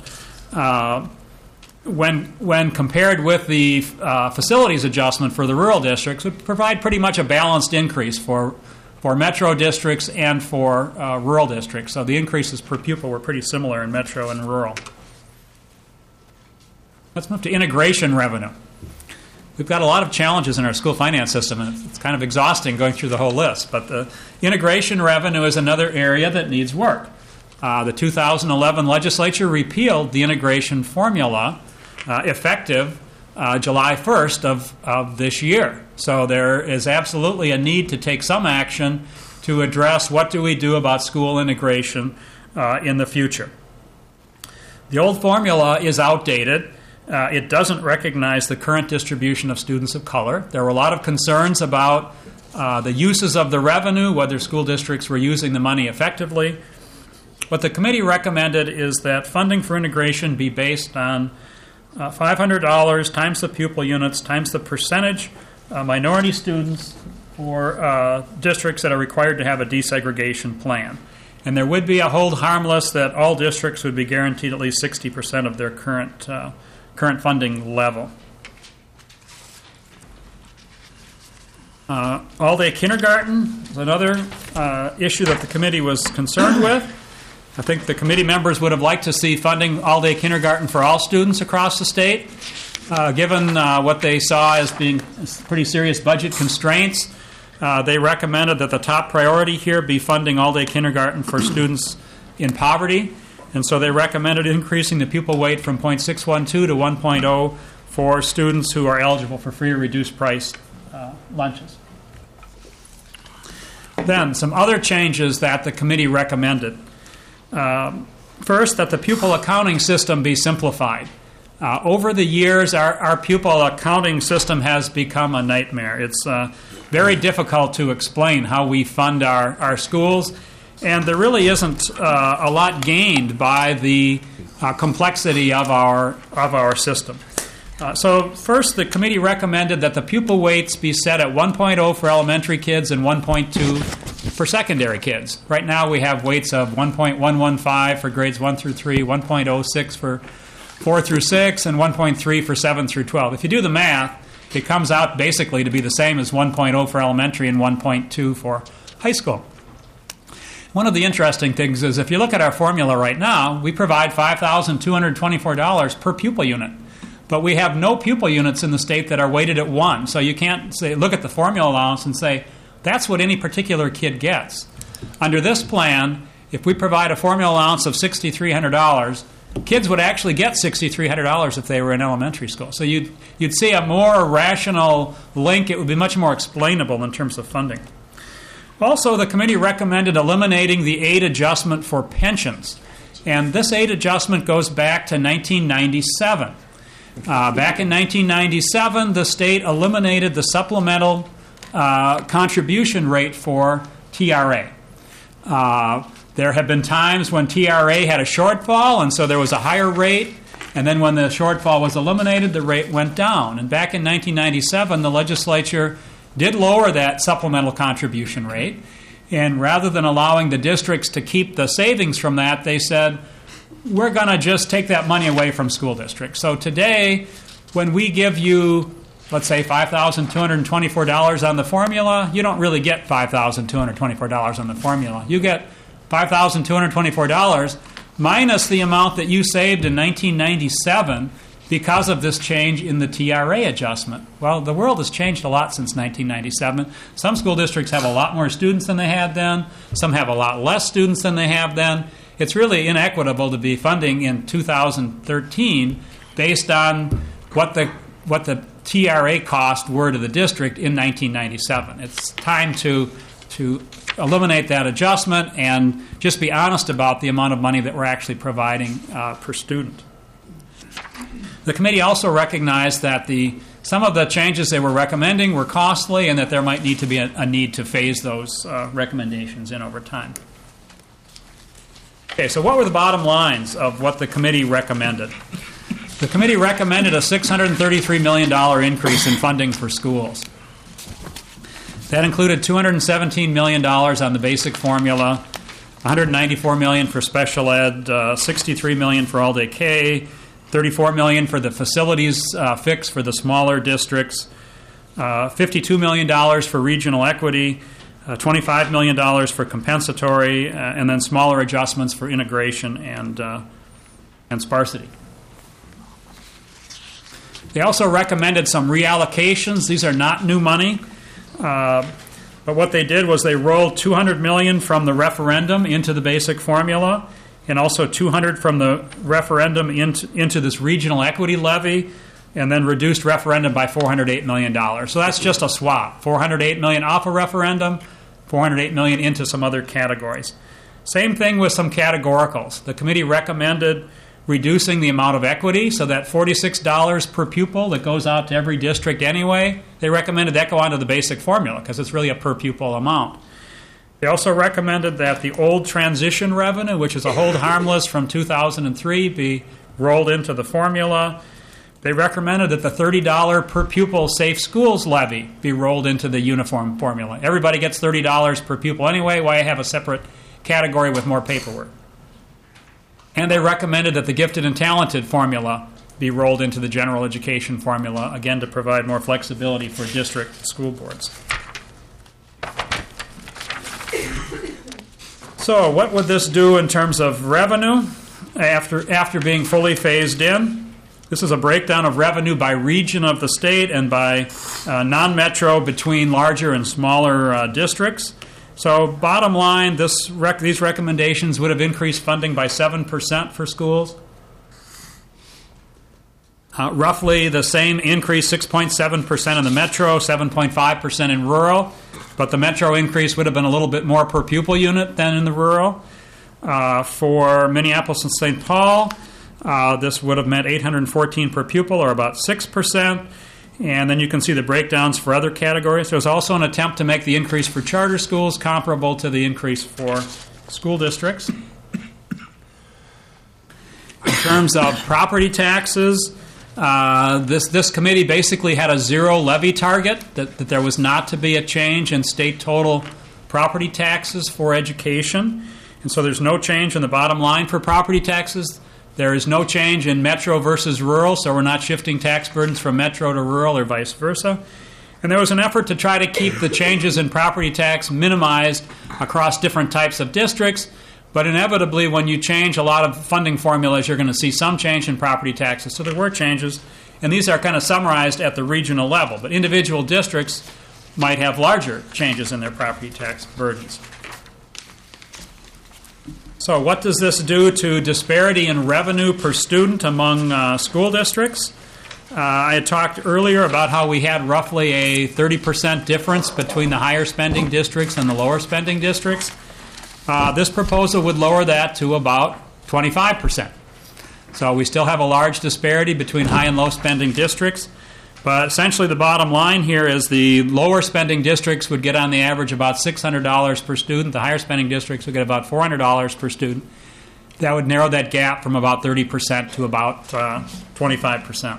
when compared with the facilities adjustment for the rural districts, would provide pretty much a balanced increase for metro districts and for rural districts. So the increases per pupil were pretty similar in metro and rural. Let's move to integration revenue. We've got a lot of challenges in our school finance system, and it's kind of exhausting going through the whole list. But the integration revenue is another area that needs work. The 2011 legislature repealed the integration formula effective July 1st of this year. So there is absolutely a need to take some action to address what do we do about school integration in the future. The old formula is outdated. It doesn't recognize the current distribution of students of color. There were a lot of concerns about the uses of the revenue, whether school districts were using the money effectively. What the committee recommended is that funding for integration be based on $500 times the pupil units times the percentage minority students for districts that are required to have a desegregation plan. And there would be a hold harmless that all districts would be guaranteed at least 60% of their current funding level. All-day kindergarten is another issue that the committee was concerned with. I think the committee members would have liked to see funding all-day kindergarten for all students across the state. Given what they saw as being pretty serious budget constraints, they recommended that the top priority here be funding all-day kindergarten for students in poverty. And so they recommended increasing the pupil weight from 0.612 to 1.0 for students who are eligible for free or reduced price lunches. Then, some other changes that the committee recommended. First, that the pupil accounting system be simplified. Over the years, our pupil accounting system has become a nightmare. It's very difficult to explain how we fund our schools, and there really isn't a lot gained by the complexity of our system. So first, the committee recommended that the pupil weights be set at 1.0 for elementary kids and 1.2 for secondary kids. Right now we have weights of 1.115 for grades 1 through 3, 1.06 for 4 through 6, and 1.3 for 7 through 12. If you do the math, it comes out basically to be the same as 1.0 for elementary and 1.2 for high school. One of the interesting things is if you look at our formula right now, we provide $5,224 per pupil unit. But we have no pupil units in the state that are weighted at 1. So you can't say, look at the formula allowance and say, that's what any particular kid gets. Under this plan, if we provide a formula allowance of $6,300, kids would actually get $6,300 if they were in elementary school. So you'd see a more rational link. It would be much more explainable in terms of funding. Also, the committee recommended eliminating the aid adjustment for pensions. And this aid adjustment goes back to 1997. Back in 1997, the state eliminated the supplemental contribution rate for TRA. There have been times when TRA had a shortfall, and so there was a higher rate, and then when the shortfall was eliminated, the rate went down. And back in 1997, the legislature did lower that supplemental contribution rate, and rather than allowing the districts to keep the savings from that, they said, we're going to just take that money away from school districts. So today, when we give you, let's say, $5,224 on the formula, you don't really get $5,224 on the formula. You get $5,224 minus the amount that you saved in 1997 because of this change in the TRA adjustment. Well, the world has changed a lot since 1997. Some school districts have a lot more students than they had then. Some have a lot less students than they have then. It's really inequitable to be funding in 2013 based on what the TRA costs were to the district in 1997. It's time to eliminate that adjustment and just be honest about the amount of money that we're actually providing per student. The committee also recognized that some of the changes they were recommending were costly and that there might need to be a need to phase those recommendations in over time. Okay, so what were the bottom lines of what the committee recommended? The committee recommended a $633 million increase in funding for schools. That included $217 million on the basic formula, $194 million for special ed, $63 million for all-day K, $34 million for the facilities fix for the smaller districts, $52 million for regional equity, $25 million for compensatory, and then smaller adjustments for integration and sparsity. They also recommended some reallocations. These are not new money. But what they did was they rolled $200 million from the referendum into the basic formula, and also $200 from the referendum into this regional equity levy, and then reduced referendum by $408 million. So that's just a swap. $408 million off a referendum, $408 million into some other categories. Same thing with some categoricals. The committee recommended reducing the amount of equity, so that $46 per pupil that goes out to every district anyway, they recommended that go onto the basic formula because it's really a per pupil amount. They also recommended that the old transition revenue, which is a hold harmless from 2003, be rolled into the formula. They recommended that the $30 per pupil Safe Schools levy be rolled into the uniform formula. Everybody gets $30 per pupil anyway. Why have a separate category with more paperwork? And they recommended that the gifted and talented formula be rolled into the general education formula, again to provide more flexibility for district school boards. So what would this do in terms of revenue after being fully phased in? This is a breakdown of revenue by region of the state and by non-metro between larger and smaller districts. So bottom line, these recommendations would have increased funding by 7% for schools. Roughly the same increase, 6.7% in the metro, 7.5% in rural. But the metro increase would have been a little bit more per pupil unit than in the rural. For Minneapolis and St. Paul, this would have meant $814 per pupil, or about 6%. And then you can see the breakdowns for other categories. There was also an attempt to make the increase for charter schools comparable to the increase for school districts. In terms of property taxes, this committee basically had a zero levy target, that there was not to be a change in state total property taxes for education. And so there's no change in the bottom line for property taxes. There is no change in metro versus rural, so we're not shifting tax burdens from metro to rural or vice versa. And there was an effort to try to keep the changes in property tax minimized across different types of districts. But inevitably, when you change a lot of funding formulas, you're going to see some change in property taxes. So there were changes, and these are kind of summarized at the regional level. But individual districts might have larger changes in their property tax burdens. So what does this do to disparity in revenue per student among school districts? I had talked earlier about how we had roughly a 30% difference between the higher spending districts and the lower spending districts. This proposal would lower that to about 25%. So we still have a large disparity between high and low spending districts. But essentially the bottom line here is the lower spending districts would get on the average about $600 per student. The higher spending districts would get about $400 per student. That would narrow that gap from about 30% to about 25%.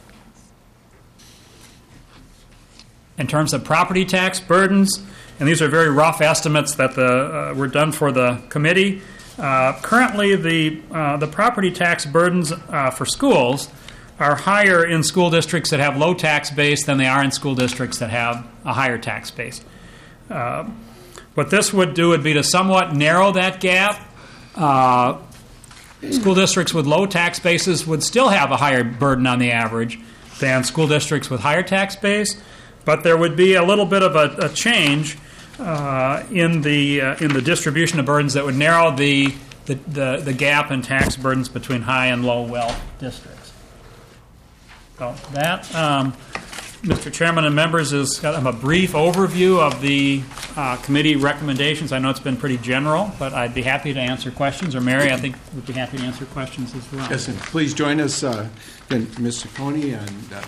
In terms of property tax burdens, and these are very rough estimates that were done for the committee. Currently, the property tax burdens for schools are higher in school districts that have low tax base than they are in school districts that have a higher tax base. What this would do would be to somewhat narrow that gap. School districts with low tax bases would still have a higher burden on the average than school districts with higher tax base, but there would be a little bit of a change in the distribution of burdens that would narrow the gap in tax burdens between high and low wealth districts. So that, Mr. Chairman and members, is kind of a brief overview of the committee recommendations. I know it's been pretty general, but I'd be happy to answer questions. Or Mary, I think, would be happy to answer questions as well. Yes, and please join us, Ms. Ciccone. And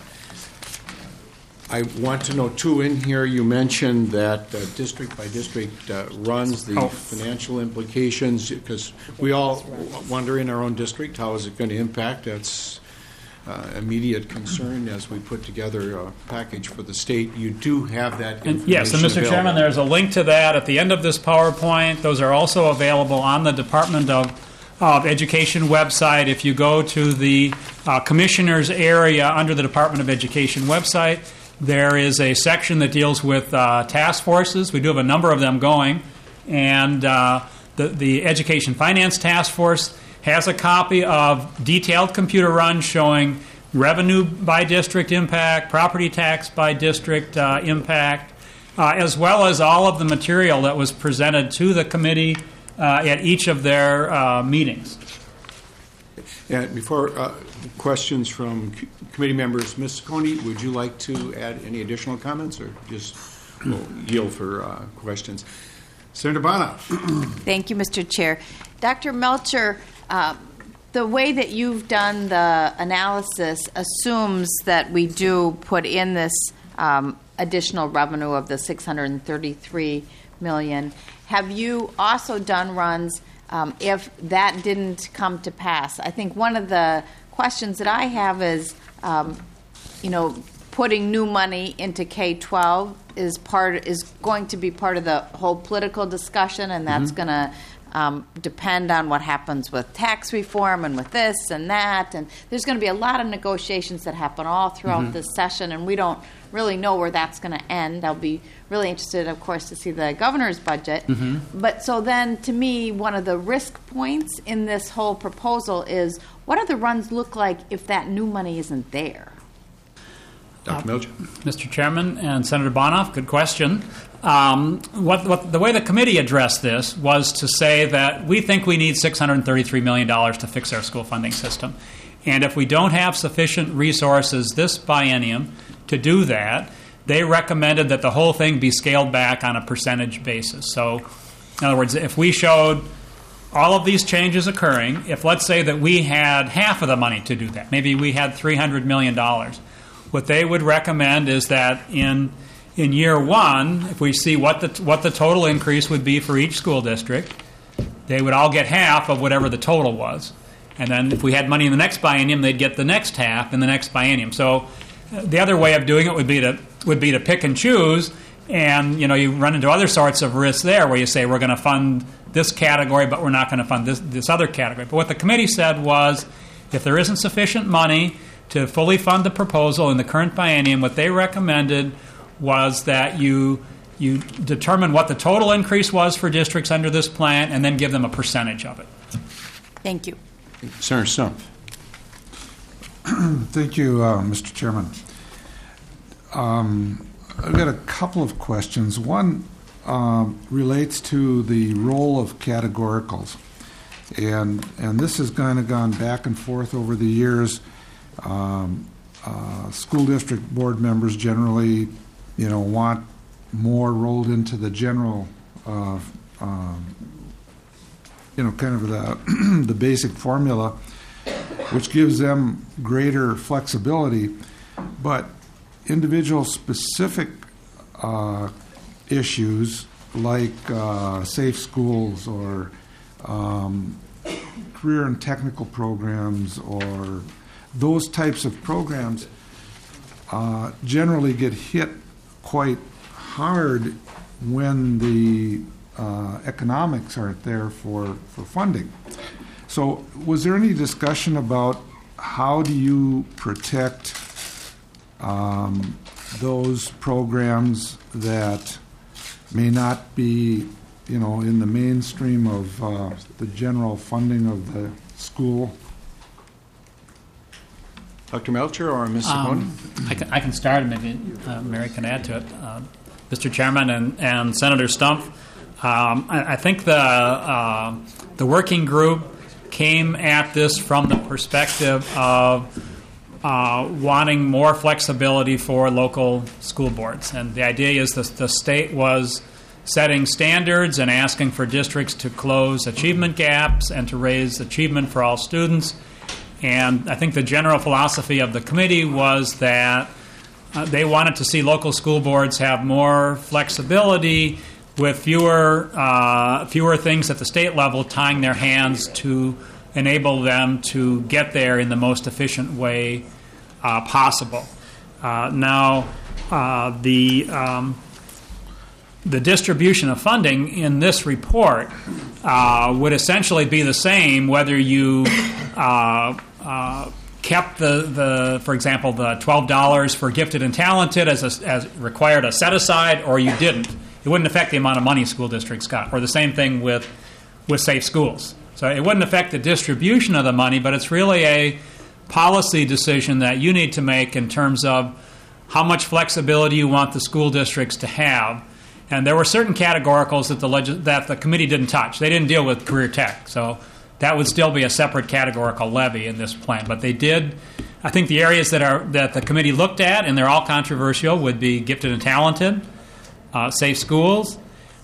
I want to know, too, in here you mentioned that district by district runs the financial implications, because we all wonder in our own district, how is it going to impact? That's immediate concern as we put together a package for the state. You do have that information yes, and Mr. available. Chairman, there's a link to that at the end of this PowerPoint. Those are also available on the Department of Education website. If you go to the Commissioners area under the Department of Education website, there is a section that deals with task forces. We do have a number of them going, and the Education Finance Task Force has a copy of detailed computer runs showing revenue by district impact, property tax by district impact, as well as all of the material that was presented to the committee at each of their meetings. And before questions from committee members, Ms. Coney, would you like to add any additional comments, or just yield for questions? Senator Bonoff. Thank you, Mr. Chair. Dr. Melcher, the way that you've done the analysis assumes that we do put in this additional revenue of the $633 million. Have you also done runs if that didn't come to pass? I think one of the questions that I have is, putting new money into K-12 is going to be part of the whole political discussion, and that's going to depend on what happens with tax reform and with this and that. And there's going to be a lot of negotiations that happen all throughout this session, and we don't really know where that's going to end. I'll be really interested, of course, to see the governor's budget. But so then, to me, one of the risk points in this whole proposal is, what do the runs look like if that new money isn't there? Dr. Melcher. Mr. Chairman and Senator Bonoff, good question. The way the committee addressed this was to say that we think we need $633 million to fix our school funding system. And if we don't have sufficient resources this biennium to do that, they recommended that the whole thing be scaled back on a percentage basis. So, in other words, if we showed all of these changes occurring, if let's say that we had half of the money to do that, maybe we had $300 million, what they would recommend is that in year one, if we see what the total increase would be for each school district, they would all get half of whatever the total was. And then if we had money in the next biennium, they'd get the next half in the next biennium. So the other way of doing it would be to pick and choose, and you run into other sorts of risks there where you say we're going to fund this category, but we're not going to fund this other category. But what the committee said was, if there isn't sufficient money to fully fund the proposal in the current biennium, what they recommended was that you determine what the total increase was for districts under this plan and then give them a percentage of it. Thank you. Senator Stumpf. Thank you, Mr. Chairman. I've got a couple of questions. One relates to the role of categoricals. And this has kind of gone back and forth over the years. School district board members generally, want more rolled into the general, kind of the basic formula, which gives them greater flexibility. But individual specific issues like safe schools or career and technical programs or those types of programs generally get hit quite hard when the economics aren't there for funding. So was there any discussion about how do you protect those programs that may not be, in the mainstream of the general funding of the school? Dr. Melcher or Ms. Ciccone? I can start, and maybe Mary can add to it. Mr. Chairman and Senator Stumpf, I think the working group came at this from the perspective of wanting more flexibility for local school boards. And the idea is the state was setting standards and asking for districts to close achievement gaps and to raise achievement for all students. And I think the general philosophy of the committee was that they wanted to see local school boards have more flexibility with fewer things at the state level tying their hands to enable them to get there in the most efficient way possible. Now, the distribution of funding in this report would essentially be the same whether you kept for example, the $12 for gifted and talented as required a set aside, or you didn't. It wouldn't affect the amount of money school districts got, or the same thing with safe schools. So it wouldn't affect the distribution of the money, but it's really a policy decision that you need to make in terms of how much flexibility you want the school districts to have. And there were certain categoricals that the committee didn't touch. They didn't deal with career tech, so that would still be a separate categorical levy in this plan. But they did. I think the areas that the committee looked at, and they're all controversial, would be gifted and talented, safe schools,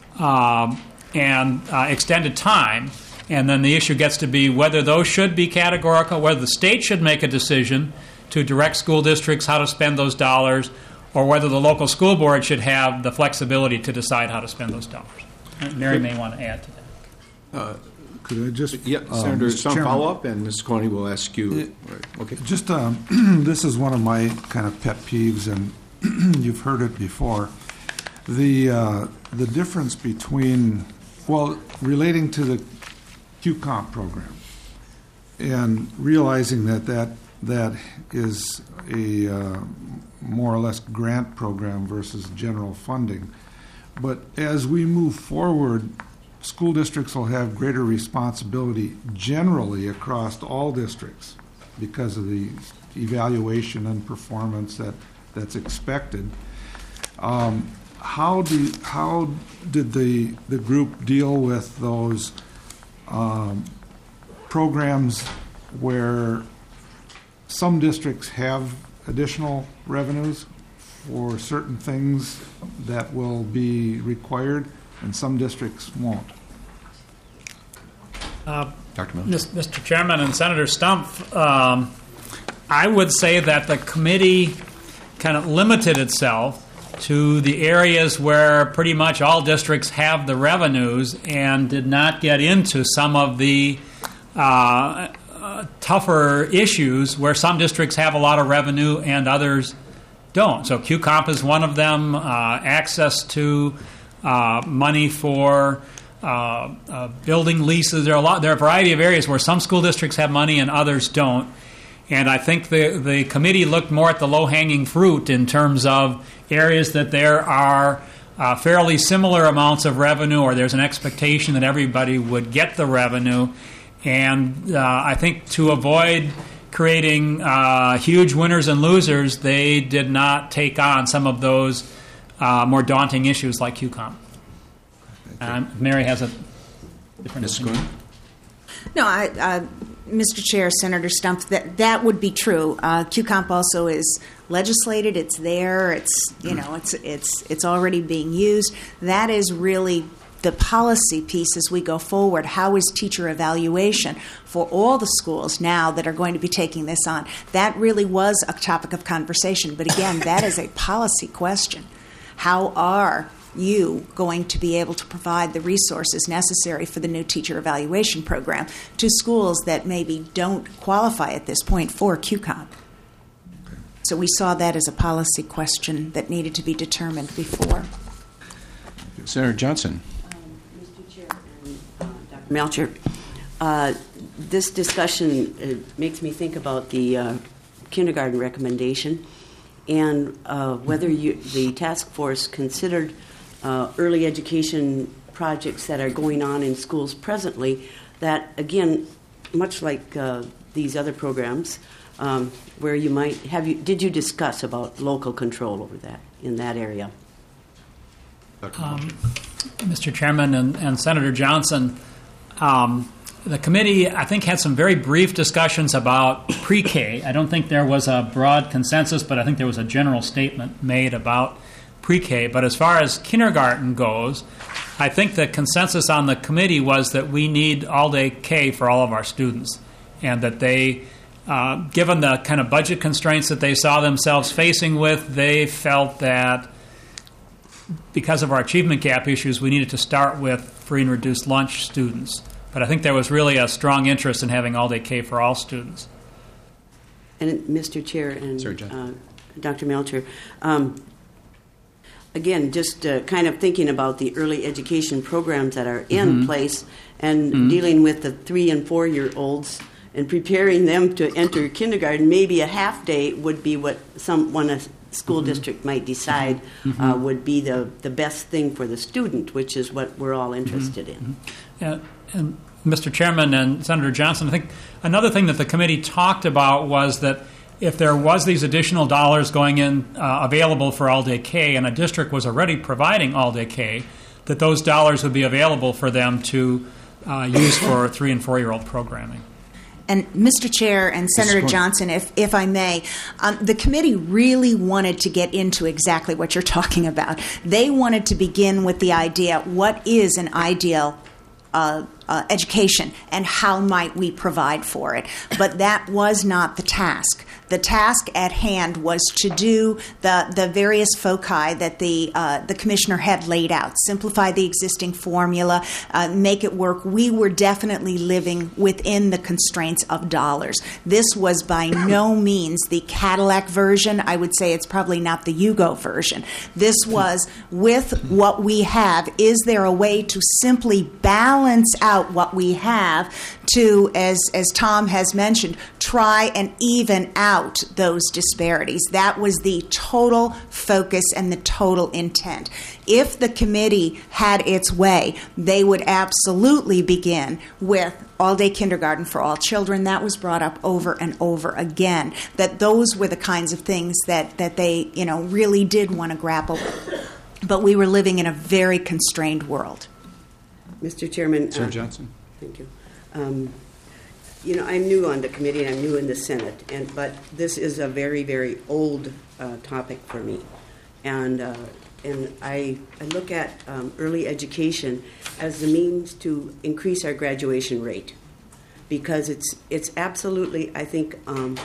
and extended time. And then the issue gets to be whether those should be categorical, whether the state should make a decision to direct school districts how to spend those dollars, or whether the local school board should have the flexibility to decide how to spend those dollars. Mary may want to add to that. Could I just... Senator, Mr. some Chairman, follow-up, and Ms. Coney will ask you. Okay. Just, this is one of my kind of pet peeves, and you've heard it before. The difference between, relating to the QComp program, and realizing that is a more or less grant program versus general funding. But as we move forward, school districts will have greater responsibility generally across all districts because of the evaluation and performance that's expected. How did the group deal with those programs where some districts have additional revenues for certain things that will be required, and some districts won't? Dr. Miller? Mr. Chairman and Senator Stump, I would say that the committee kind of limited itself to the areas where pretty much all districts have the revenues and did not get into some of the tougher issues where some districts have a lot of revenue and others don't. So QComp is one of them. Access to money for building leases. There are a variety of areas where some school districts have money and others don't. And I think the committee looked more at the low-hanging fruit in terms of areas that there are fairly similar amounts of revenue, or there's an expectation that everybody would get the revenue. And I think to avoid creating huge winners and losers, they did not take on some of those more daunting issues like QComp. Mary has a different Ms. opinion. Coney? No, Mr. Chair, Senator Stump, that would be true. QComp also is legislated. It's there. It's already being used. That is really the policy piece as we go forward. How is teacher evaluation for all the schools now that are going to be taking this on? That really was a topic of conversation. But again, that is a policy question. How are you going to be able to provide the resources necessary for the new teacher evaluation program to schools that maybe don't qualify at this point for QComp? So we saw that as a policy question that needed to be determined before. Senator Johnson. Mr. Chair and Dr. Melcher, this discussion makes me think about the kindergarten recommendation and whether the task force considered early education projects that are going on in schools presently that, again, much like these other programs, where you might have did you discuss about local control over that in that area? Mr. Chairman and Senator Johnson, the committee, I think, had some very brief discussions about pre-K. I don't think there was a broad consensus, but I think there was a general statement made about pre-K. But as far as kindergarten goes, I think the consensus on the committee was that we need all-day K for all of our students, and that they, given the kind of budget constraints that they saw themselves facing with, they felt that because of our achievement gap issues, we needed to start with free and reduced lunch students. But I think there was really a strong interest in having all-day K for all students. And Mr. Chair and Dr. Melcher, again, just kind of thinking about the early education programs that are in place and dealing with the 3- and 4-year-olds and preparing them to enter kindergarten, maybe a half day would be what a school district might decide would be the best thing for the student, which is what we're all interested in. And Mr. Chairman and Senator Johnson, I think another thing that the committee talked about was that if there was these additional dollars going in available for all-day K, and a district was already providing all-day K, that those dollars would be available for them to use for 3- and 4-year-old programming. And Mr. Chair and Senator Johnson, if I may, the committee really wanted to get into exactly what you're talking about. They wanted to begin with the idea, what is an ideal education and how might we provide for it? But that was not the task. The task at hand was to do the various foci that the commissioner had laid out, simplify the existing formula, make it work. We were definitely living within the constraints of dollars. This was by no means the Cadillac version. I would say it's probably not the Yugo version. This was, with what we have, is there a way to simply balance out what we have to, as Tom has mentioned, try and even out those disparities? That was the total focus and the total intent. If the committee had its way, they would absolutely begin with all-day kindergarten for all children. That was brought up over and over again, that those were the kinds of things that they really did want to grapple with. But we were living in a very constrained world. Mr. Chairman. Senator Johnson. Thank you. I'm new on the committee and I'm new in the Senate, but this is a very, very old topic for me. And I look at early education as the means to increase our graduation rate, because it's absolutely, I think,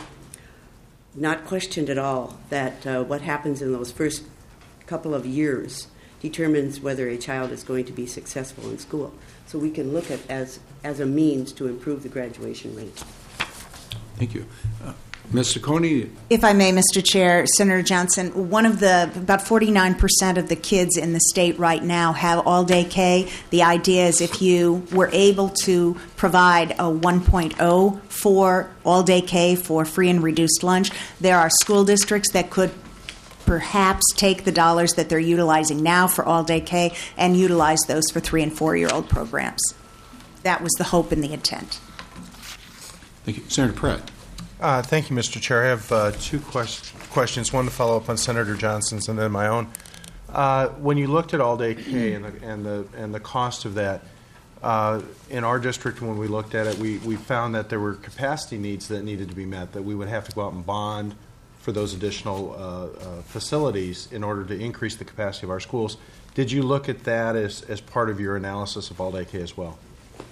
not questioned at all that what happens in those first couple of years determines whether a child is going to be successful in school. So we can look at as a means to improve the graduation rate. Thank you. Ms. Ciccone? If I may, Mr. Chair, Senator Johnson, about 49% of the kids in the state right now have all-day K. The idea is if you were able to provide a 1.0 for all-day K for free and reduced lunch, there are school districts that could perhaps take the dollars that they're utilizing now for all-day K and utilize those for 3- and 4-year-old programs. That was the hope and the intent. Thank you. Senator Pratt. Thank you, Mr. Chair. I have two questions, one to follow up on Senator Johnson's and then my own. When you looked at all-day K and the cost of that, in our district, when we looked at it, we found that there were capacity needs that needed to be met, that we would have to go out and bond for those additional facilities in order to increase the capacity of our schools. Did you look at that as part of your analysis of all-day K as well?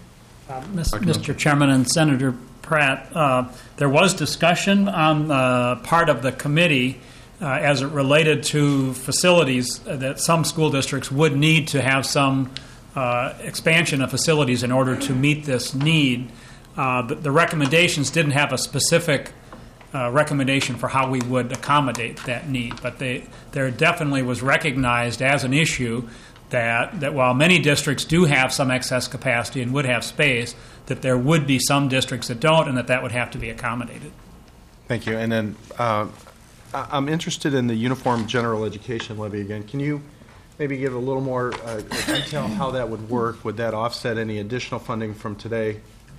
Mr. Chairman and Senator Pratt, there was discussion on part of the committee as it related to facilities that some school districts would need to have some expansion of facilities in order to meet this need. The recommendations didn't have a specific recommendation for how we would accommodate that need, but there definitely was recognized as an issue that while many districts do have some excess capacity and would have space, that there would be some districts that don't, and that would have to be accommodated. Thank you. And then I'm interested in the Uniform General Education Levy again. Can you maybe give a little more detail how that would work? Would that offset any additional funding from today?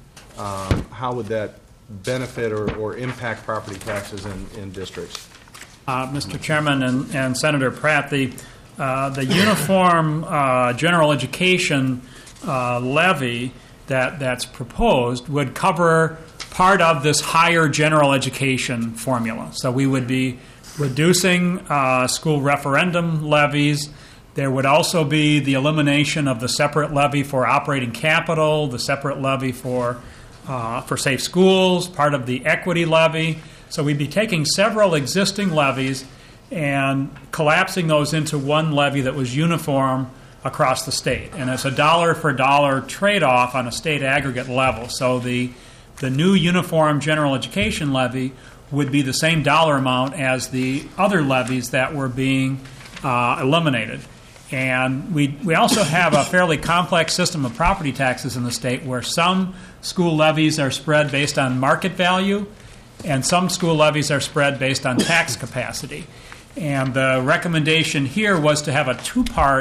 How would that benefit or impact property taxes in districts? Mr. Chairman and Senator Pratt, the Uniform General Education levy that's proposed would cover part of this higher general education formula. So we would be reducing school referendum levies. There would also be the elimination of the separate levy for operating capital, the separate levy for safe schools, part of the equity levy. So we'd be taking several existing levies and collapsing those into one levy that was uniform across the state. And it's a dollar-for-dollar trade-off on a state aggregate level. So the new Uniform General Education levy would be the same dollar amount as the other levies that were being eliminated. And we also have a fairly complex system of property taxes in the state where some school levies are spread based on market value and some school levies are spread based on tax capacity. And the recommendation here was to have a two-part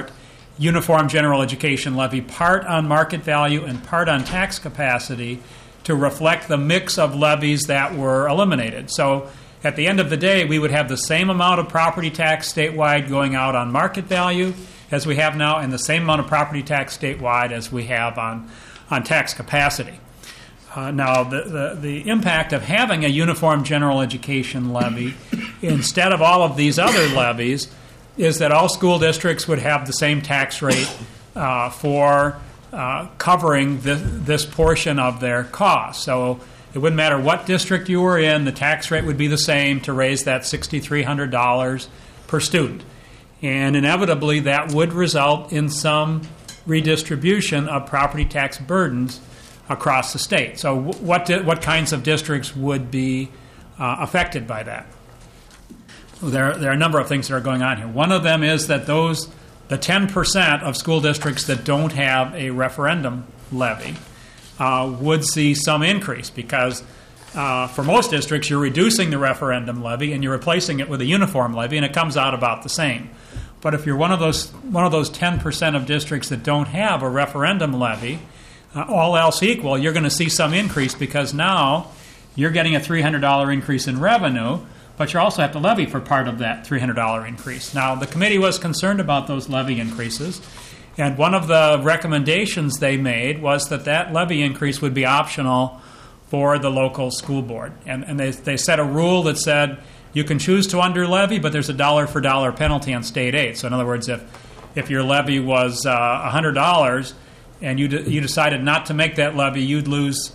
uniform general education levy, part on market value and part on tax capacity, to reflect the mix of levies that were eliminated. So at the end of the day, we would have the same amount of property tax statewide going out on market value as we have now, and the same amount of property tax statewide as we have on tax capacity. Now, the impact of having a uniform general education levy instead of all of these other levies is that all school districts would have the same tax rate for covering this portion of their costs. So it wouldn't matter what district you were in, the tax rate would be the same to raise that $6,300 per student. And inevitably, that would result in some redistribution of property tax burdens across the state. So what kinds of districts would be affected by that? There are a number of things that are going on here. One of them is that the 10% of school districts that don't have a referendum levy would see some increase because for most districts you're reducing the referendum levy and you're replacing it with a uniform levy, and it comes out about the same. But if you're one of those 10% of districts that don't have a referendum levy, all else equal, you're going to see some increase because now you're getting a $300 increase in revenue, but you also have to levy for part of that $300 increase. Now, the committee was concerned about those levy increases, and one of the recommendations they made was that levy increase would be optional for the local school board. And they set a rule that said you can choose to under levy, but there's a dollar-for-dollar penalty on state aid. So in other words, if your levy was $100 and you decided not to make that levy, you'd lose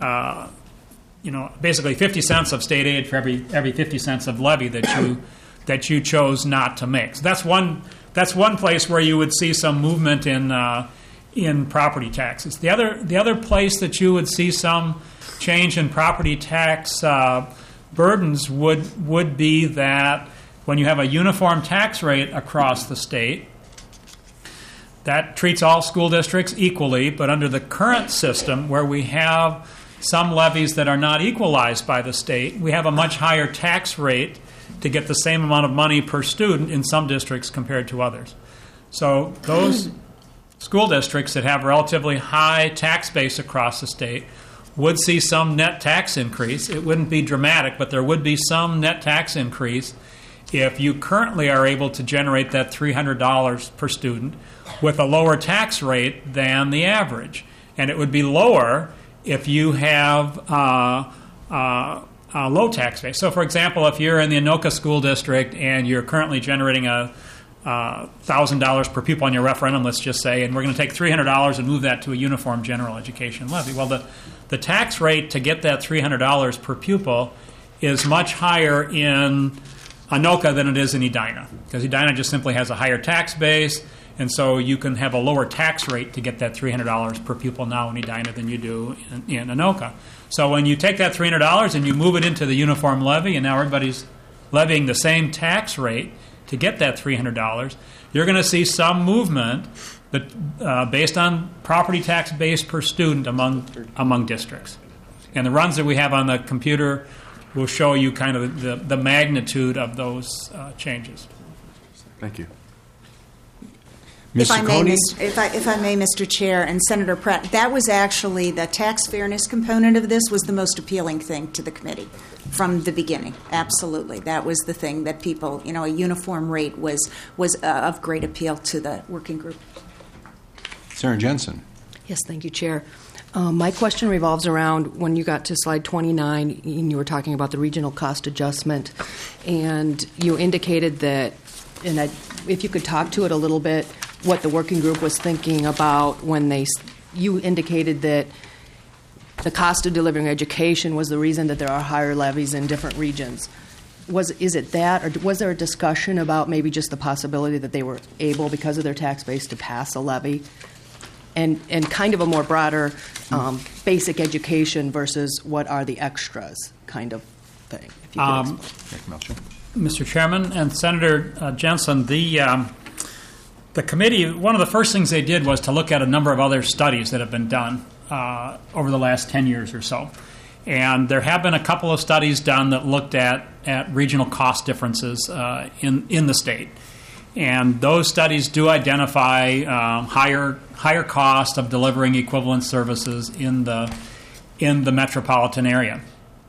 basically 50 cents of state aid for every 50 cents of levy that you chose not to make. So that's one place where you would see some movement in property taxes. The other place that you would see some change in property tax burdens would be that when you have a uniform tax rate across the state, that treats all school districts equally, but under the current system where we have some levies that are not equalized by the state, we have a much higher tax rate to get the same amount of money per student in some districts compared to others. So those school districts that have relatively high tax base across the state would see some net tax increase. It wouldn't be dramatic, but there would be some net tax increase if you currently are able to generate that $300 per student with a lower tax rate than the average. And it would be lower if you have a low tax base. So, for example, if you're in the Anoka School District and you're currently generating $1,000 per pupil on your referendum, let's just say, and we're going to take $300 and move that to a uniform general education levy. Well, the tax rate to get that $300 per pupil is much higher in Anoka than it is in Edina, because Edina just simply has a higher tax base, and so you can have a lower tax rate to get that $300 per pupil now in Edina than you do in Anoka. So when you take that $300 and you move it into the uniform levy, and now everybody's levying the same tax rate to get that $300, you're going to see some movement based on property tax base per student among districts. And the runs that we have on the computer will show you kind of the magnitude of those changes. Thank you. If I may, Coney? if I may, Mr. Chair, and Senator Pratt, that was actually the tax fairness component of this was the most appealing thing to the committee from the beginning. Absolutely, that was the thing that people, a uniform rate was of great appeal to the working group. Sarah Jensen. Yes, thank you, Chair. My question revolves around when you got to slide 29 and you were talking about the regional cost adjustment, and you indicated that, and if you could talk to it a little bit, what the working group was thinking about when you indicated that the cost of delivering education was the reason that there are higher levies in different regions. Is it that, or was there a discussion about maybe just the possibility that they were able, because of their tax base, to pass a levy? And kind of a more broader basic education versus what are the extras kind of thing. If you could Mr. Chairman and Senator Jensen, the committee, one of the first things they did was to look at a number of other studies that have been done over the last 10 years or so. And there have been a couple of studies done that looked at regional cost differences in the state. And those studies do identify higher cost of delivering equivalent services in the metropolitan area.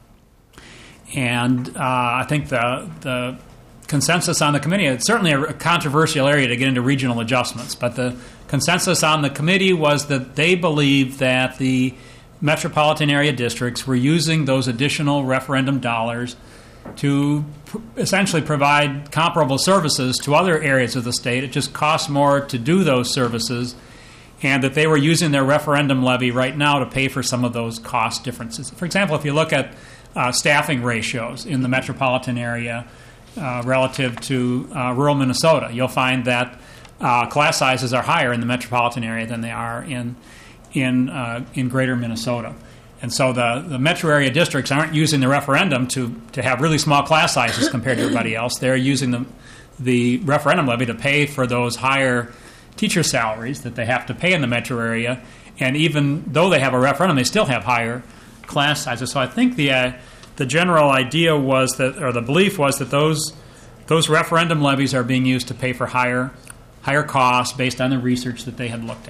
And I think the consensus on the committee, it's certainly a controversial area to get into regional adjustments, but the consensus on the committee was that they believed that the metropolitan area districts were using those additional referendum dollars to essentially provide comparable services to other areas of the state. It just costs more to do those services, and that they were using their referendum levy right now to pay for some of those cost differences. For example, if you look at staffing ratios in the metropolitan area relative to rural Minnesota, you'll find that class sizes are higher in the metropolitan area than they are in greater Minnesota. And so the metro area districts aren't using the referendum to have really small class sizes compared to everybody else. They're using the referendum levy to pay for those higher teacher salaries that they have to pay in the metro area. And even though they have a referendum, they still have higher class sizes. So I think the general idea was that, or the belief was that those referendum levies are being used to pay for higher costs based on the research that they had looked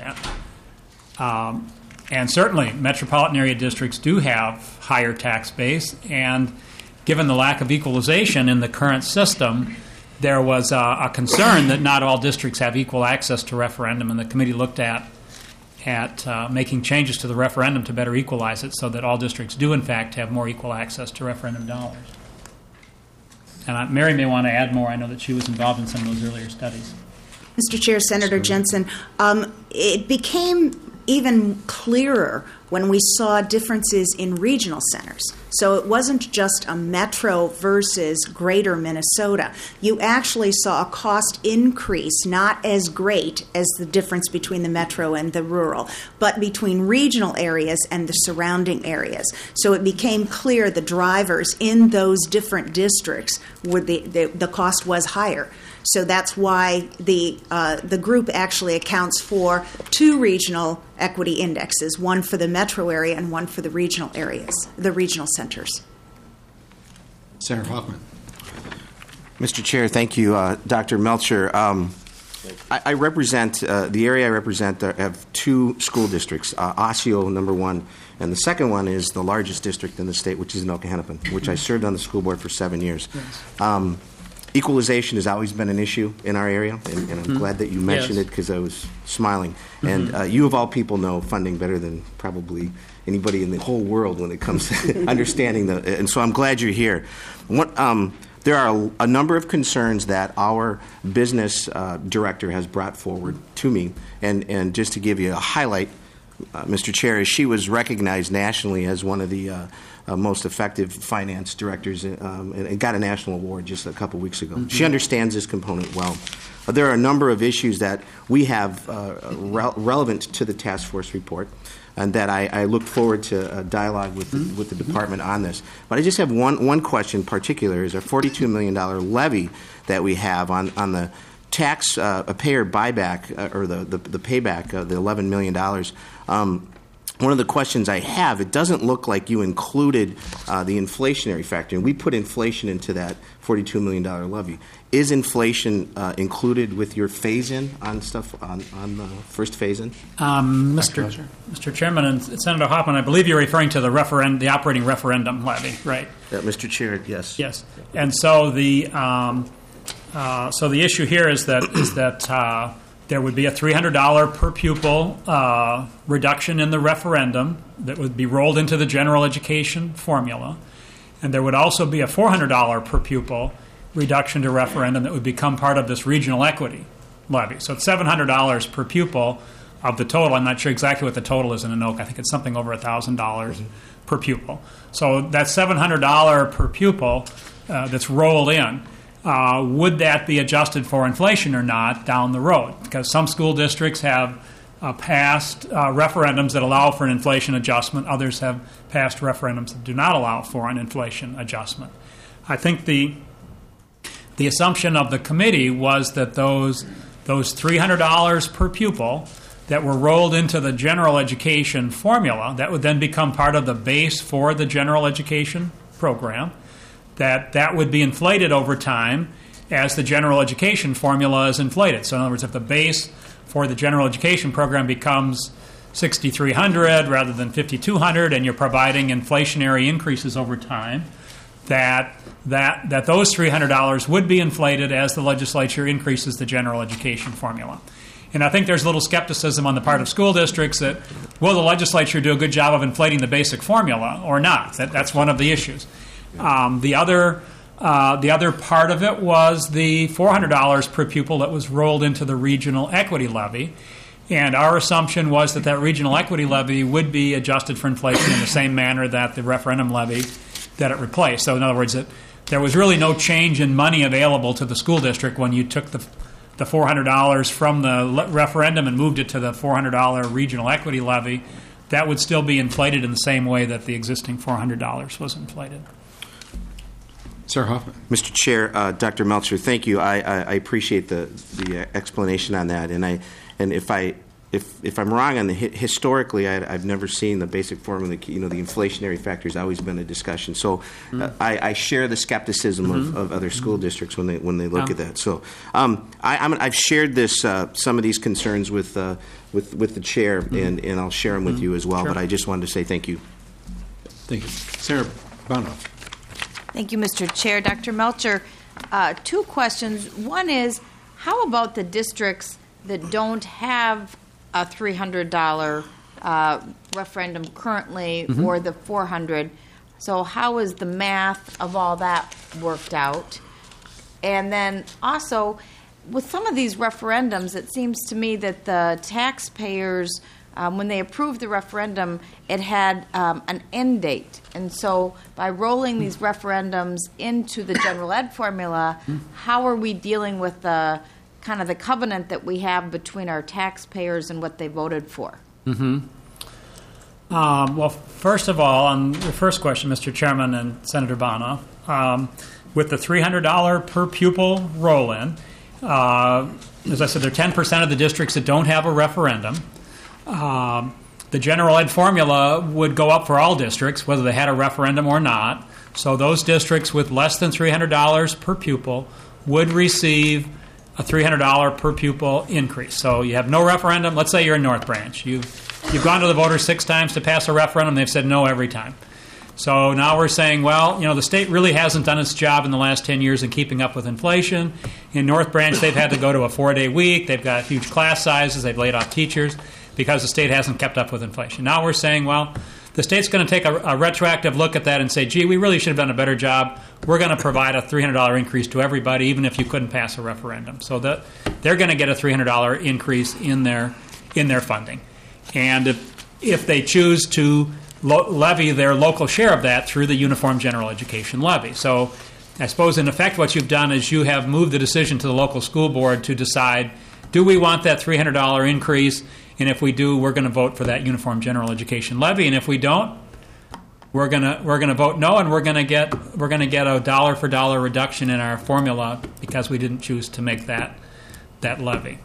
at. And certainly, metropolitan area districts do have higher tax base, and given the lack of equalization in the current system, there was a concern that not all districts have equal access to referendum, and the committee looked at making changes to the referendum to better equalize it so that all districts do, in fact, have more equal access to referendum dollars. And Mary may want to add more. I know that she was involved in some of those earlier studies. Mr. Chair, Senator Jensen, it became even clearer when we saw differences in regional centers. So it wasn't just a metro versus greater Minnesota. You actually saw a cost increase, not as great as the difference between the metro and the rural, but between regional areas and the surrounding areas. So it became clear the drivers in those different districts were the cost was higher. So that's why the group actually accounts for 2 regional equity indexes, one for the metro area and one for the regional areas, the regional centers. Senator Hoffman. Mr. Chair, thank you. Dr. Melcher, I represent, the area I represent have 2 school districts, Osseo, number 1, and the second one is the largest district in the state, which is Anoka-Hennepin, which I served on the school board for 7 years. Yes. Equalization has always been an issue in our area, and I'm glad that you mentioned it because I was smiling. And you, of all people, know funding better than probably anybody in the whole world when it comes to understanding and so I'm glad you're here. There are a number of concerns that our business director has brought forward to me, and just to give you a highlight, Mr. Chair, she was recognized nationally as one of the most effective finance directors and got a national award just a couple weeks ago. She understands this component well. There are a number of issues that we have relevant to the task force report, and that I look forward to dialogue with the department on this. But I just have one question in particular, is our $42 million levy that we have on the tax payer buyback, or the payback, the $11 million. One of the questions I have, it doesn't look like you included the inflationary factor. And we put inflation into that $42 million levy. Is inflation included with your phase-in on stuff, on the first phase-in? Mr. Chairman and Senator Hoffman, I believe you're referring to the operating referendum levy, right? Mr. Chair, yes. Yes. And so the issue here is that there would be a $300 per pupil reduction in the referendum that would be rolled into the general education formula. And there would also be a $400 per pupil reduction to referendum that would become part of this regional equity levy. So it's $700 per pupil of the total. I'm not sure exactly what the total is in Anoka. I think it's something over $1,000 per pupil. So that $700 per pupil that's rolled in, would that be adjusted for inflation or not down the road? Because some school districts have passed referendums that allow for an inflation adjustment. Others have passed referendums that do not allow for an inflation adjustment. I think the assumption of the committee was that those $300 per pupil that were rolled into the general education formula, that would then become part of the base for the general education program, that would be inflated over time, as the general education formula is inflated. So in other words, if the base for the general education program becomes $6,300 rather than $5,200, and you're providing inflationary increases over time, that those $300 would be inflated as the legislature increases the general education formula. And I think there's a little skepticism on the part of school districts that, will the legislature do a good job of inflating the basic formula or not? That's one of the issues. The other part of it was the $400 per pupil that was rolled into the regional equity levy. And our assumption was that regional equity levy would be adjusted for inflation in the same manner that the referendum levy that it replaced. So in other words, there was really no change in money available to the school district when you took the $400 from the referendum and moved it to the $400 regional equity levy. That would still be inflated in the same way that the existing $400 was inflated. Sir Hoffman. Mr. Chair, Dr. Melcher, thank you. I appreciate the explanation on that, and if I'm wrong on the historically, I've never seen the basic formula. The inflationary factor has always been a discussion. So I share the skepticism of other school districts when they look at that. So I've shared some of these concerns with the chair, and I'll share them with you as well. Sure. But I just wanted to say thank you. Thank you, Sarah Bonoff. Thank you, Mr. Chair. Dr. Melcher, two questions. One is, how about the districts that don't have a $300 referendum currently, or the $400? So how is the math of all that worked out? And then also, with some of these referendums, it seems to me that the taxpayers, when they approved the referendum, it had an end date. And so by rolling these referendums into the general ed formula, how are we dealing with the kind of the covenant that we have between our taxpayers and what they voted for? Well, first of all, on the first question, Mr. Chairman and Senator Bonoff, with the $300 per pupil roll-in, as I said, there are 10% of the districts that don't have a referendum. The general ed formula would go up for all districts, whether they had a referendum or not. So those districts with less than $300 per pupil would receive a $300 per pupil increase. So you have no referendum. Let's say you're in North Branch. You've gone to the voters 6 times to pass a referendum. They've said no every time. So now we're saying, well, the state really hasn't done its job in the last 10 years in keeping up with inflation. In North Branch, they've had to go to a 4-day week. They've got huge class sizes. They've laid off teachers because the state hasn't kept up with inflation. Now we're saying, well, the state's going to take a retroactive look at that and say, gee, we really should have done a better job. We're going to provide a $300 increase to everybody, even if you couldn't pass a referendum. So that they're going to get a $300 increase in their funding. And if they choose to levy their local share of that through the Uniform General Education Levy. So I suppose, in effect, what you've done is you have moved the decision to the local school board to decide, do we want that $300 increase? And if we do, we're going to vote for that Uniform General Education Levy. And if we don't, we're going to vote no, and we're going to get a dollar for dollar reduction in our formula because we didn't choose to make that levy.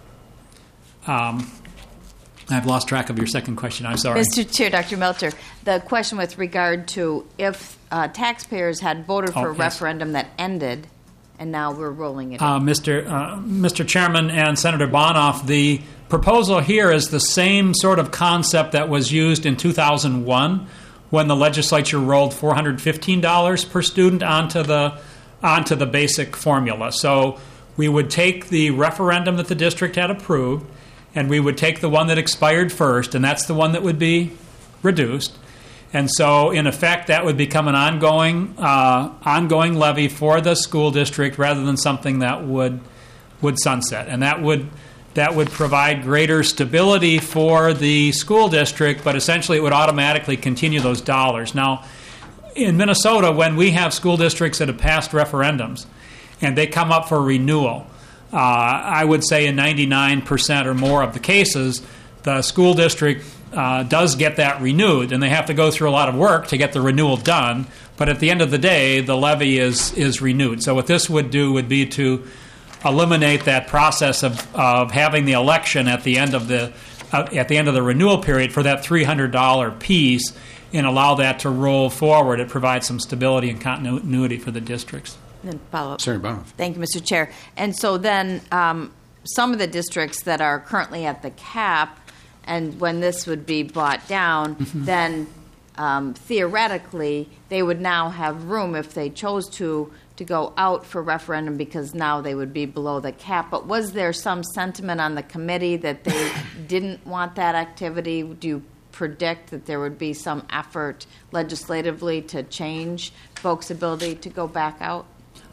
I've lost track of your second question. I'm sorry. Mr. Chair, Dr. Melcher, the question with regard to if taxpayers had voted for a referendum that ended, and now we're rolling it in. Mr. Chairman and Senator Bonoff, the proposal here is the same sort of concept that was used in 2001 when the legislature rolled $415 per student onto the basic formula. So we would take the referendum that the district had approved, and we would take the one that expired first, and that's the one that would be reduced. And so, in effect, that would become an ongoing levy for the school district rather than something that would sunset. And that would provide greater stability for the school district, but essentially it would automatically continue those dollars. Now, in Minnesota, when we have school districts that have passed referendums and they come up for renewal, I would say in 99% or more of the cases, the school district does get that renewed, and they have to go through a lot of work to get the renewal done. But at the end of the day, the levy is renewed. So what this would do would be to eliminate that process of having the election at the end of the renewal period for that $300 piece, and allow that to roll forward. It provides some stability and continuity for the districts. Then follow up. Senator Bonoff. Thank you, Mr. Chair. And so then some of the districts that are currently at the cap, and when this would be brought down, then theoretically they would now have room if they chose to go out for referendum because now they would be below the cap. But was there some sentiment on the committee that they didn't want that activity? Do you predict that there would be some effort legislatively to change folks' ability to go back out?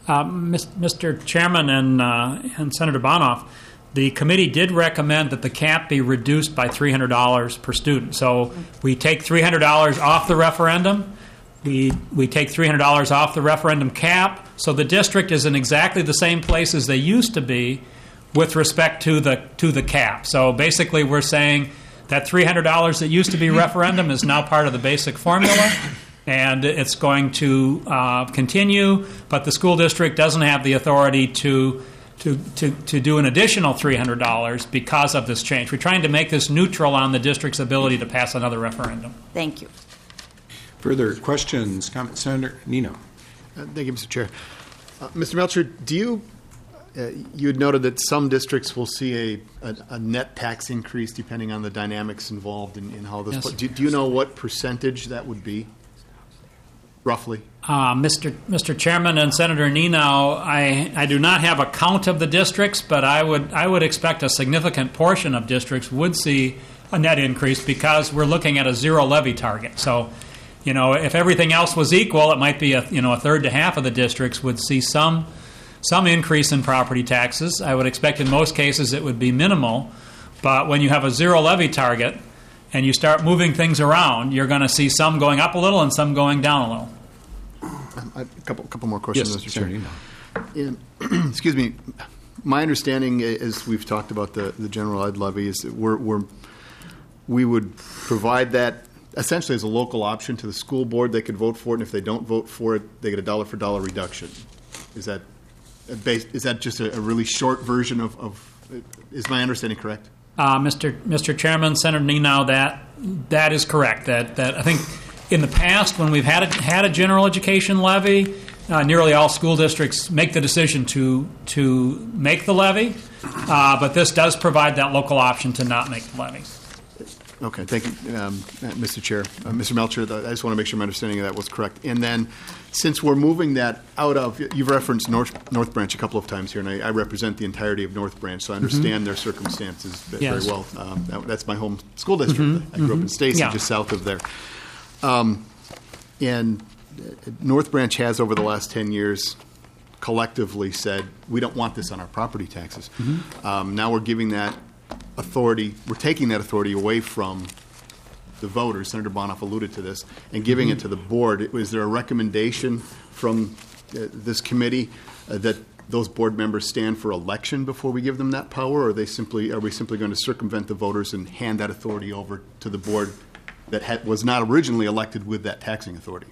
Mr. Chairman and Senator Bonoff, the committee did recommend that the cap be reduced by $300 per student. So we take $300 off the referendum. We take $300 off the referendum cap. So the district is in exactly the same place as they used to be with respect to the cap. So basically we're saying that $300 that used to be referendum is now part of the basic formula, and it's going to continue, but the school district doesn't have the authority to do an additional $300 because of this change. We're trying to make this neutral on the district's ability to pass another referendum. Thank you. Further questions, comments? Senator Nino. Thank you, Mr. Chair. Mr. Melcher, you had noted that some districts will see a net tax increase depending on the dynamics involved in how this. Yes. Do you know what percentage that would be, roughly? Mr. Chairman and Senator Nino, I do not have a count of the districts, but I would expect a significant portion of districts would see a net increase because we're looking at a zero levy target. So, if everything else was equal, it might be a third to half of the districts would see some increase in property taxes. I would expect in most cases it would be minimal, but when you have a zero levy target and you start moving things around, you're going to see some going up a little and some going down a little. A couple more questions, Yes, Mr. Senator Chair. Nino. Excuse me. My understanding, as we've talked about the general ed levy, is that we would provide that essentially as a local option to the school board. They could vote for it, and if they don't vote for it, they get a dollar for dollar reduction. Is that just a really short version of is my understanding correct? Mr. Chairman, Senator Nino, that is correct. That I think in the past when we've had a general education levy, nearly all school districts make the decision to make the levy, but this does provide that local option to not make the levy. Okay, thank you, Mr. Chair. Mr. Melcher, I just want to make sure my understanding of that was correct. And then, since we're moving that out of, you've referenced North Branch a couple of times here, and I represent the entirety of North Branch, so I understand their circumstances very well. That's my home school district. I grew up in Stacy, just south of there. And North Branch has, over the last 10 years, collectively said, we don't want this on our property taxes. Now we're giving that authority, we're taking that authority away from the voters. Senator Bonoff alluded to this, and giving it to the board. Was there a recommendation from this committee that those board members stand for election before we give them that power, or are we simply going to circumvent the voters and hand that authority over to the board that was not originally elected with that taxing authority?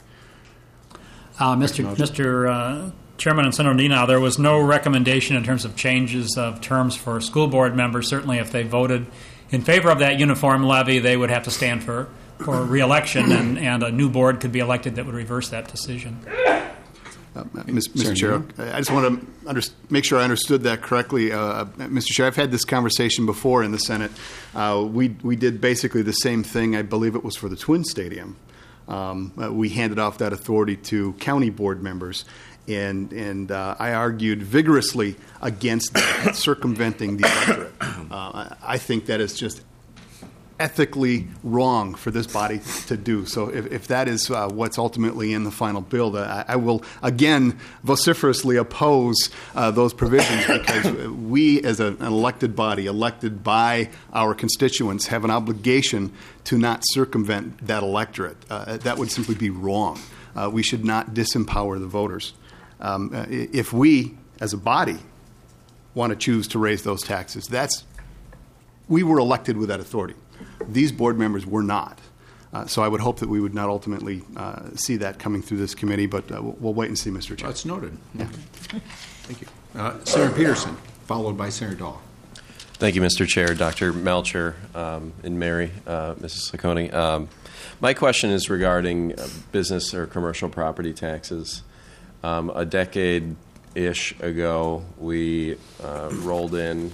Mr. Chairman and Senator Nino, there was no recommendation in terms of changes of terms for school board members. Certainly if they voted in favor of that uniform levy, they would have to stand for re-election, and a new board could be elected that would reverse that decision. Mr. Chair, I just want to make sure I understood that correctly. Mr. Chair, I've had this conversation before in the Senate. We did basically the same thing. I believe it was for the Twin Stadium. We handed off that authority to county board members. And I argued vigorously against that, circumventing the electorate. I think that is just ethically wrong for this body to do. So if that is what's ultimately in the final bill, I will again vociferously oppose those provisions, because we as an elected body, elected by our constituents, have an obligation to not circumvent that electorate. That would simply be wrong. We should not disempower the voters. If we, as a body, want to choose to raise those taxes, we were elected with that authority. These board members were not. So I would hope that we would not ultimately see that coming through this committee, but we'll wait and see, Mr. Chair. That's noted. Yeah. Thank you. Senator Peterson, followed by Senator Dahl. Thank you, Mr. Chair, Dr. Melcher, and Mary, Mrs. Ciccone. My question is regarding business or commercial property taxes. A decade year-ish ago, we rolled in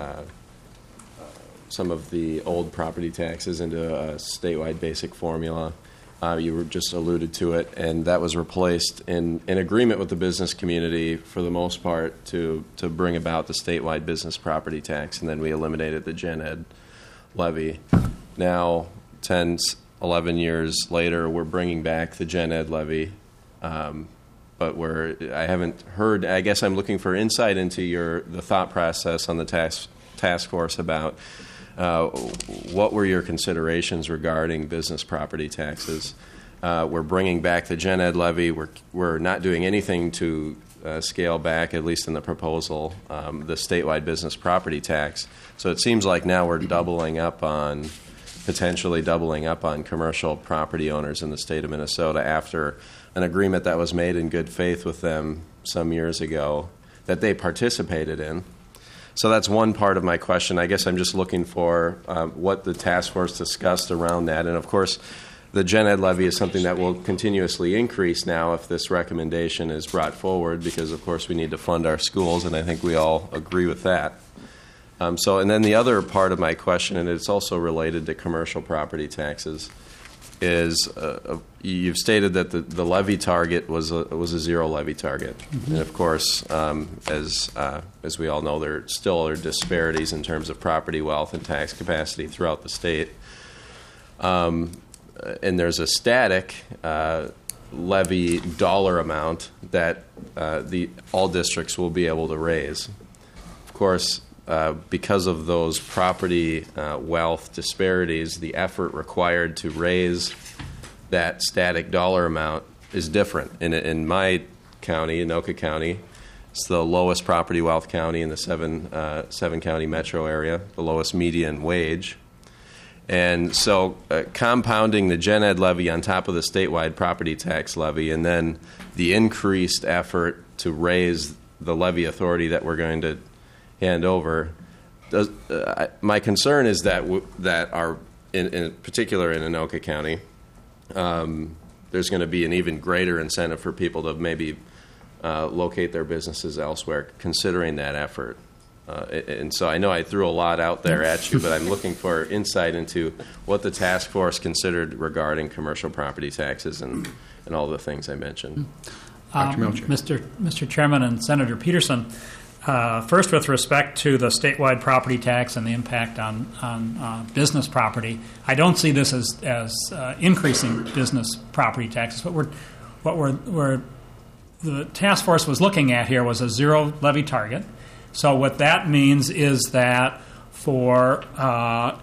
some of the old property taxes into a statewide basic formula. You were just alluded to it, and that was replaced in agreement with the business community for the most part to bring about the statewide business property tax, and then we eliminated the gen ed levy. Now, 10, 11 years later, we're bringing back the gen ed levy, but I haven't heard. I guess I'm looking for insight into the thought process on the task force about what were your considerations regarding business property taxes. We're bringing back the gen ed levy. We're not doing anything to scale back, at least in the proposal, the statewide business property tax. So it seems like now we're potentially doubling up on commercial property owners in the state of Minnesota after an agreement that was made in good faith with them some years ago that they participated in. So that's one part of my question. I guess I'm just looking for what the task force discussed around that. And, of course, the gen ed levy is something that will continuously increase now if this recommendation is brought forward because, of course, we need to fund our schools, and I think we all agree with that. And then the other part of my question, and it's also related to commercial property taxes, is you've stated that the levy target was a zero levy target, and of course, as we all know, there still are disparities in terms of property wealth and tax capacity throughout the state, and there's a static levy dollar amount that all districts will be able to raise. Of course, because of those property wealth disparities, the effort required to raise that static dollar amount is different. In my county, Anoka County, it's the lowest property wealth county in the seven-county metro area, the lowest median wage. And so compounding the gen ed levy on top of the statewide property tax levy and then the increased effort to raise the levy authority that we're going to hand over. My concern is that in particular in Anoka County, there's going to be an even greater incentive for people to maybe locate their businesses elsewhere, considering that effort. And so I know I threw a lot out there at you, but I'm looking for insight into what the task force considered regarding commercial property taxes and all the things I mentioned. Dr. Melcher. Mr. Chairman and Senator Peterson, first, with respect to the statewide property tax and the impact on business property, I don't see this as increasing business property taxes. What the task force was looking at here was a zero levy target. So what that means is that the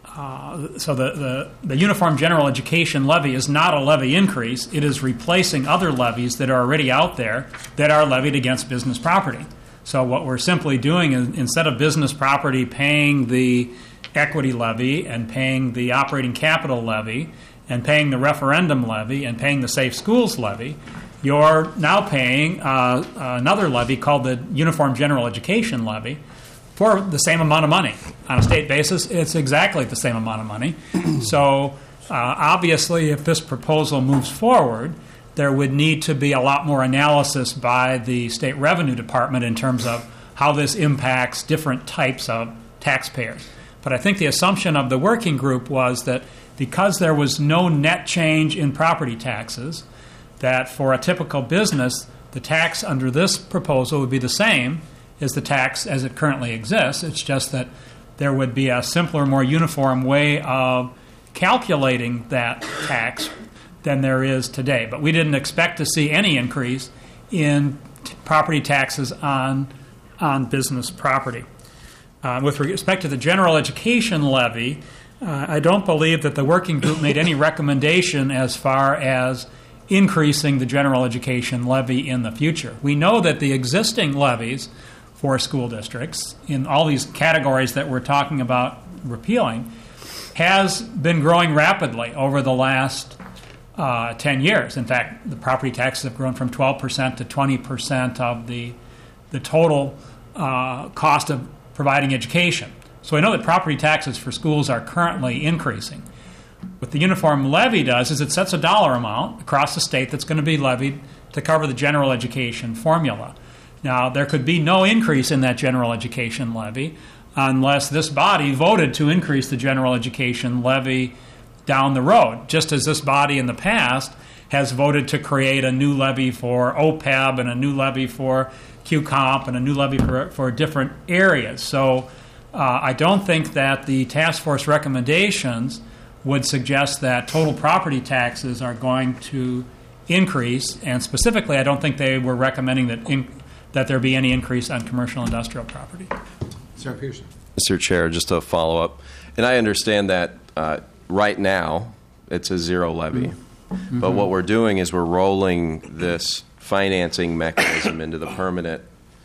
Uniform General Education levy is not a levy increase. It is replacing other levies that are already out there that are levied against business property. So what we're simply doing is instead of business property paying the equity levy and paying the operating capital levy and paying the referendum levy and paying the Safe Schools levy, you're now paying another levy called the Uniform General Education levy for the same amount of money. On a state basis, it's exactly the same amount of money. So obviously, if this proposal moves forward, there would need to be a lot more analysis by the State Revenue Department in terms of how this impacts different types of taxpayers. But I think the assumption of the working group was that because there was no net change in property taxes, that for a typical business, the tax under this proposal would be the same as the tax as it currently exists. It's just that there would be a simpler, more uniform way of calculating that tax than there is today. But we didn't expect to see any increase in property taxes on business property. With respect to the general education levy, I don't believe that the working group made any recommendation as far as increasing the general education levy in the future. We know that the existing levies for school districts in all these categories that we're talking about repealing has been growing rapidly over the last 10 years. In fact, the property taxes have grown from 12% to 20% of the total cost of providing education. So we know that property taxes for schools are currently increasing. What the uniform levy does is it sets a dollar amount across the state that's going to be levied to cover the general education formula. Now, there could be no increase in that general education levy unless this body voted to increase the general education levy down the road, just as this body in the past has voted to create a new levy for OPEB and a new levy for QComp and a new levy for different areas. So I don't think that the task force recommendations would suggest that total property taxes are going to increase, and specifically I don't think they were recommending that there be any increase on commercial industrial property. Senator Peterson. Mr. Chair, just to follow up, and I understand that right now it's a zero levy, but what we're doing is we're rolling this financing mechanism into the permanent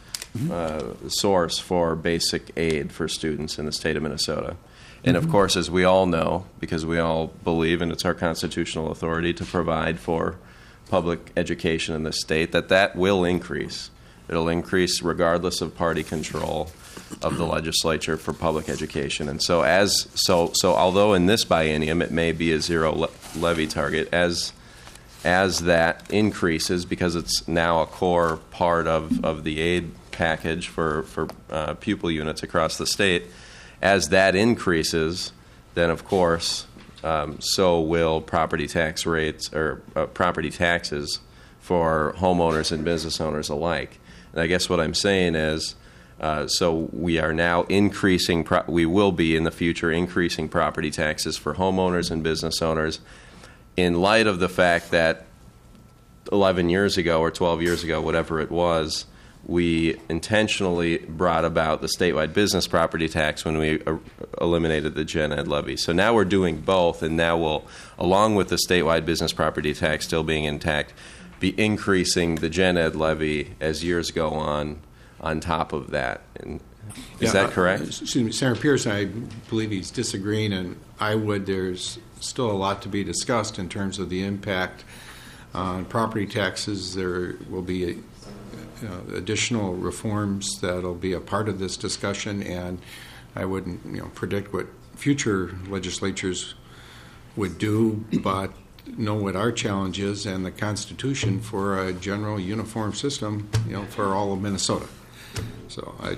source for basic aid for students in the state of Minnesota. And of course, as we all know, because we all believe, and it's our constitutional authority to provide for public education in this state, that will increase. It'll increase regardless of party control of the legislature for public education. And so although in this biennium it may be a zero levy target, as that increases, because it's now a core part of the aid package for pupil units across the state, as that increases, then of course so will property tax rates or property taxes for homeowners and business owners alike. And I guess what I'm saying is, so we are now increasing, we will be in the future increasing property taxes for homeowners and business owners in light of the fact that 11 years ago or 12 years ago, whatever it was, we intentionally brought about the statewide business property tax when we eliminated the gen ed levy. So now we're doing both, and now we'll, along with the statewide business property tax still being intact, be increasing the gen ed levy as years go on top of that. And is that correct? Excuse me, Senator Pierce, I believe he's disagreeing, and there's still a lot to be discussed in terms of the impact on property taxes. There will be additional reforms that will be a part of this discussion, and I wouldn't predict what future legislatures would do, but know what our challenge is and the Constitution for a general uniform system, for all of Minnesota. So I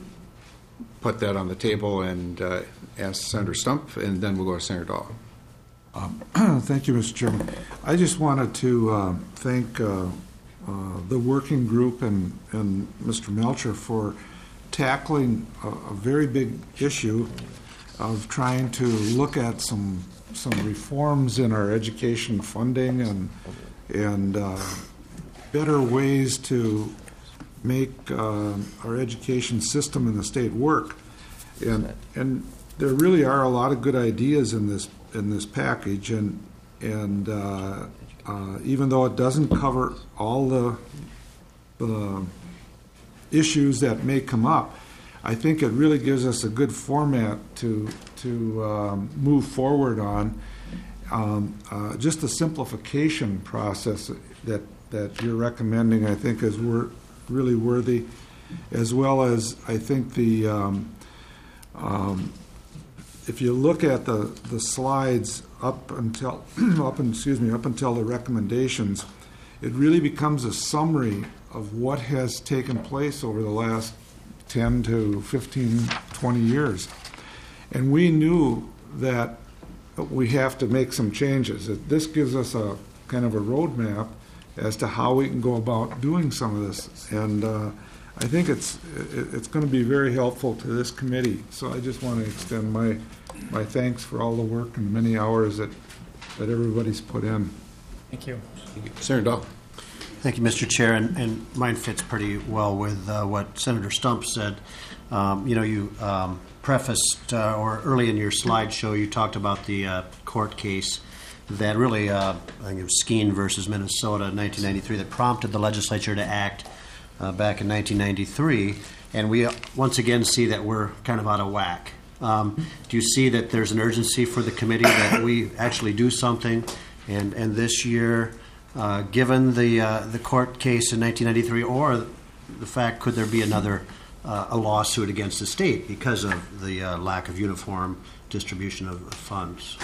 put that on the table and ask Senator Stump, and then we'll go to Senator Dahl. Thank you, Mr. Chairman. I just wanted to thank the working group and Mr. Melcher for tackling a very big issue of trying to look at some reforms in our education funding and better ways to make our education system in the state work. And there really are a lot of good ideas in this package, and even though it doesn't cover all the issues that may come up, I think it really gives us a good format to move forward on. Just the simplification process that you're recommending, I think, is really worthy, as well as I think if you look at the slides up until the recommendations, it really becomes a summary of what has taken place over the last 10 to 15, 20 years. And we knew that we have to make some changes. This gives us a kind of a roadmap as to how we can go about doing some of this. And I think it's going to be very helpful to this committee. So I just want to extend my thanks for all the work and many hours that everybody's put in. Thank you. Senator Dahl. Thank you, Mr. Chair, and mine fits pretty well with what Senator Stump said. You prefaced, or early in your slideshow, you talked about the court case that really, I think it was Skeen versus Minnesota in 1993, that prompted the legislature to act back in 1993, and we once again see that we're kind of out of whack. Do you see that there's an urgency for the committee that we actually do something, and this year, given the court case in 1993, or the fact could there be another a lawsuit against the state because of the lack of uniform distribution of funds?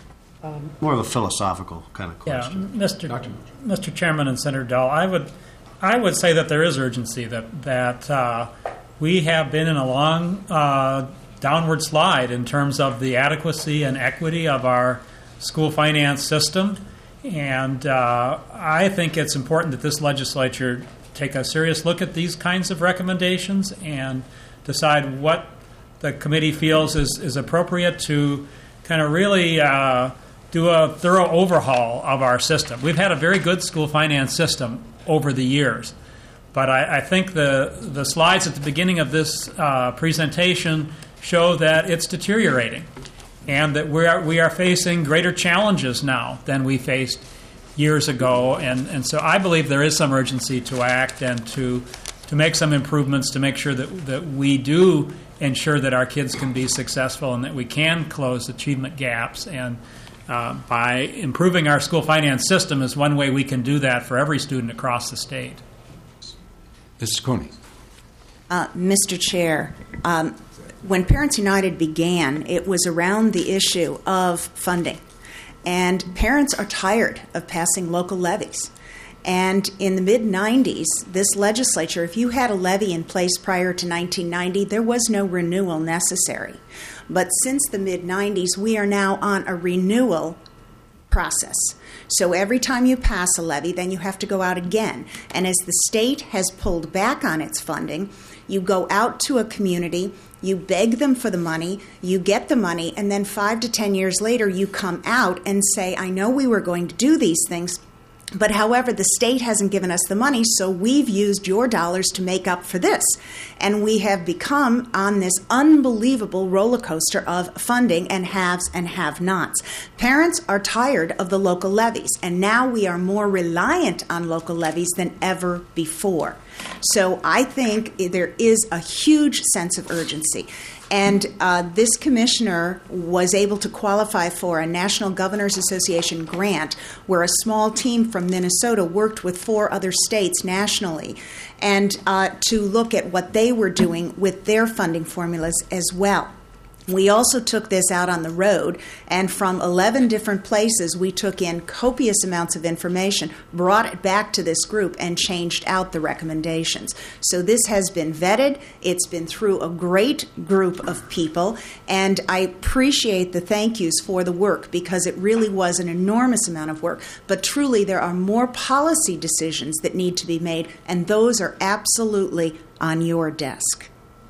More of a philosophical kind of question. Yeah, Mr. Chairman and Senator Dahl, I would say that there is urgency, that we have been in a long downward slide in terms of the adequacy and equity of our school finance system. And I think it's important that this legislature take a serious look at these kinds of recommendations and decide what the committee feels is appropriate to kind of really do a thorough overhaul of our system. We've had a very good school finance system over the years, but I think the slides at the beginning of this presentation show that it's deteriorating and that we are facing greater challenges now than we faced years ago. And so I believe there is some urgency to act and to make some improvements to make sure that we do ensure that our kids can be successful and that we can close achievement gaps. And by improving our school finance system is one way we can do that for every student across the state. Mrs. Coney. Mr. Chair, when Parents United began, it was around the issue of funding. And parents are tired of passing local levies. And in the mid-'90s, this legislature, if you had a levy in place prior to 1990, there was no renewal necessary. But since the mid-'90s, we are now on a renewal process. So every time you pass a levy, then you have to go out again. And as the state has pulled back on its funding, you go out to a community, you beg them for the money, you get the money, and then 5 to 10 years later, you come out and say, I know we were going to do these things, but however, the state hasn't given us the money, so we've used your dollars to make up for this. And we have become on this unbelievable roller coaster of funding and haves and have-nots. Parents are tired of the local levies, and now we are more reliant on local levies than ever before. So I think there is a huge sense of urgency. And this commissioner was able to qualify for a National Governors Association grant where a small team from Minnesota worked with 4 other states nationally and to look at what they were doing with their funding formulas as well. We also took this out on the road, and from 11 different places, we took in copious amounts of information, brought it back to this group, and changed out the recommendations. So this has been vetted. It's been through a great group of people, and I appreciate the thank yous for the work because it really was an enormous amount of work. But truly, there are more policy decisions that need to be made, and those are absolutely on your desk.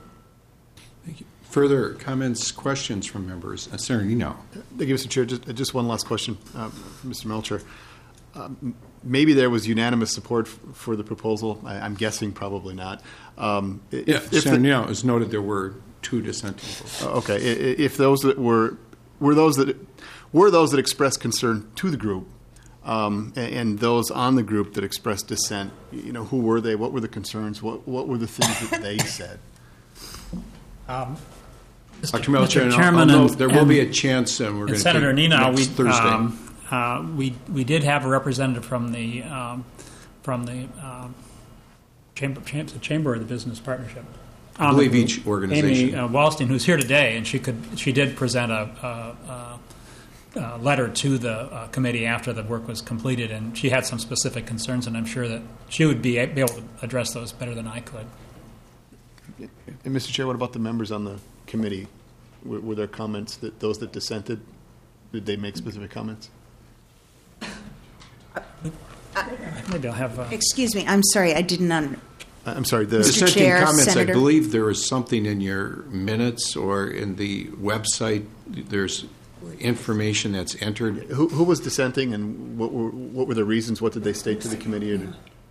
Further comments, questions from members? Senator Nino. Thank you, Mr. Chair. Just one last question, Mr. Melcher. Maybe there was unanimous support for the proposal. I'm guessing probably not. Senator Nino, as noted, there were 2 dissenting votes. Okay. If those that were those that expressed concern to the group, and those on the group that expressed dissent, who were they? What were the concerns? What were the things that they said? Dr. Melcher, Chairman, there will be a chance, and we're going to Senator Nina, Thursday. We did have a representative from the Chamber of the Business Partnership. I believe each organization. Amy Wallstein, who's here today, and she did present a letter to the committee after the work was completed, and she had some specific concerns, and I'm sure that she would be able to address those better than I could. And Mr. Chair, what about the members on the committee? Were there comments that those that dissented, did they make specific comments? Maybe I'll have. Excuse me, I'm sorry, I didn't I'm sorry. The dissenting comments, Senator. I believe there was something in your minutes or in the website. There's information that's entered. Who was dissenting, and what were the reasons? What did they state to the committee?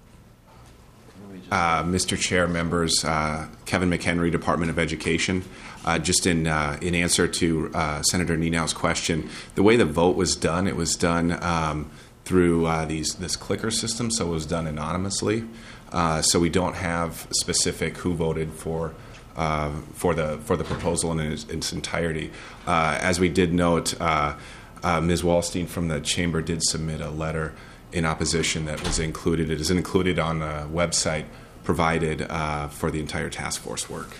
Mr. Chair, members, Kevin McHenry, Department of Education. Just in answer to Senator Nenau's question, the way the vote was done, it was done through this clicker system, so it was done anonymously. So we don't have specific who voted for the proposal in its entirety. As we did note, Ms. Wallstein from the Chamber did submit a letter in opposition that was included. It is included on the website provided for the entire task force work.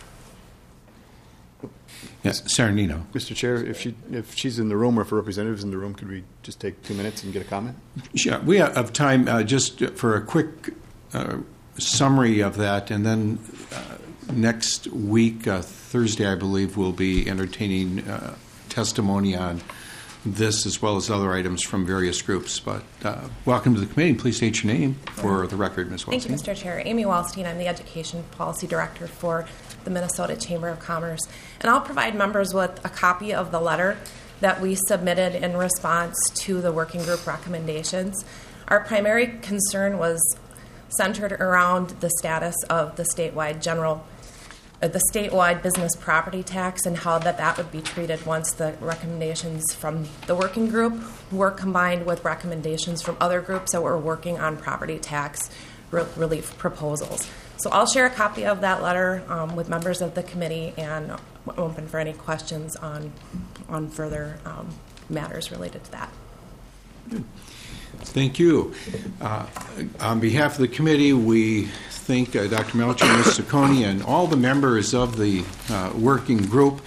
Yes, Senator Nino. Mr. Chair, if she's in the room or if a representative's in the room, could we just take 2 minutes and get a comment? Sure. We have time just for a quick summary of that, and then next week, Thursday, I believe, we'll be entertaining testimony on this as well as other items from various groups. But welcome to the committee. Please state your name for the record, Ms. Wellstein. Thank you, Mr. Chair. Amy Wellstein. I'm the Education Policy Director for the Minnesota Chamber of Commerce. And I'll provide members with a copy of the letter that we submitted in response to the working group recommendations. Our primary concern was centered around the status of the statewide business property tax and how that would be treated once the recommendations from the working group were combined with recommendations from other groups that were working on property tax relief proposals. So I'll share a copy of that letter with members of the committee and open for any questions on further matters related to that. Thank you. On behalf of the committee, we thank Dr. Melcher, Ms. Ciccone, and all the members of the working group.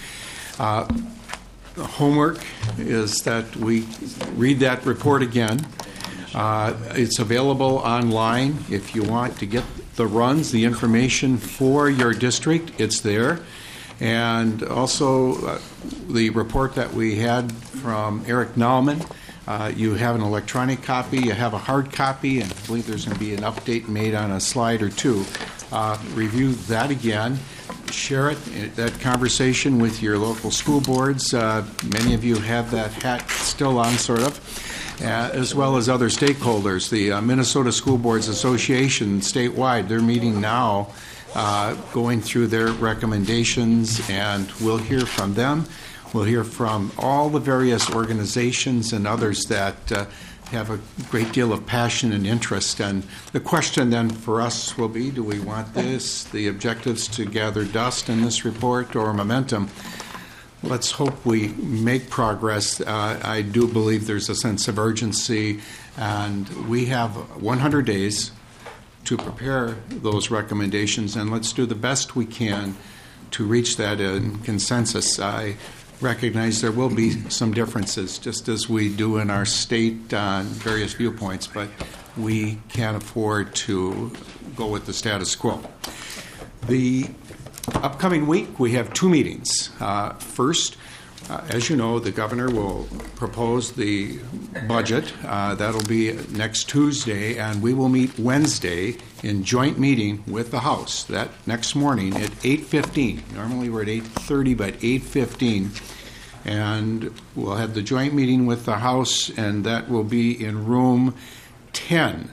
The homework is that we read that report again. It's available online if you want to get the runs, the information for your district. It's there. And also the report that we had from Eric Nauman. You have an electronic copy, you have a hard copy, and I believe there's going to be an update made on a slide or two. Review that again, share it, that conversation with your local school boards. Many of you have that hat still on, sort of, as well as other stakeholders. The Minnesota School Boards Association statewide, they're meeting now, going through their recommendations, and we'll hear from them. We'll hear from all the various organizations and others that have a great deal of passion and interest. And the question then for us will be, do we want the objectives to gather dust in this report or momentum? Let's hope we make progress. I do believe there's a sense of urgency, and we have 100 days to prepare those recommendations, and let's do the best we can to reach that in consensus. I recognize there will be some differences, just as we do in our state on various viewpoints, but we can't afford to go with the status quo. The upcoming week, we have two meetings. First, as you know, the governor will propose the budget. That'll be next Tuesday, and we will meet Wednesday in joint meeting with the House. That next morning at 8:15. Normally we're at 8:30, but 8:15. And we'll have the joint meeting with the House, and that will be in room 10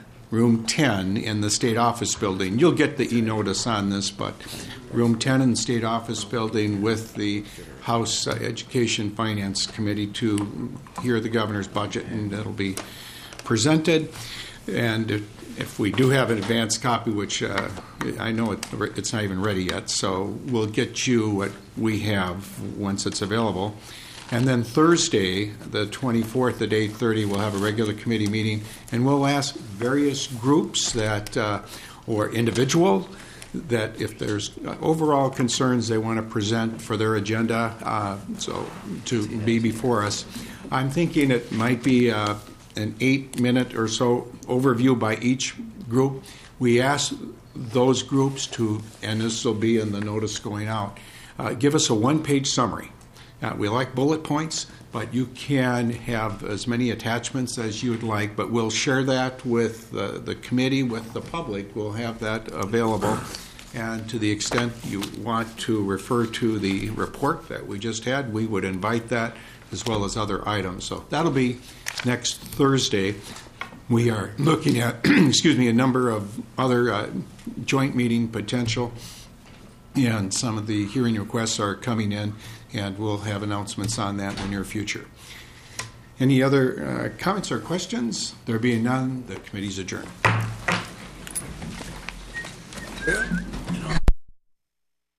in the State Office Building. You'll get the e-notice on this, but room 10 in the State Office Building with the House Education Finance Committee to hear the governor's budget, and that'll be presented. And if we do have an advanced copy, which I know it's not even ready yet, so we'll get you what we have once it's available. And then Thursday, the 24th at 8:30, we'll have a regular committee meeting, and we'll ask various groups that, or individual, that if there's overall concerns they want to present for their agenda, so to be before us. I'm thinking it might be an 8-minute or so overview by each group. We ask those groups to, and this will be in the notice going out, give us a one-page summary. We like bullet points, but you can have as many attachments as you'd like, but we'll share that with the committee, with the public. We'll have that available. And to the extent you want to refer to the report that we just had, we would invite that as well as other items. So that'll be next Thursday. We are looking at, a number of other joint meeting potential, and some of the hearing requests are coming in, and we'll have announcements on that in the near future. Any other comments or questions? There being none, the committee's adjourned.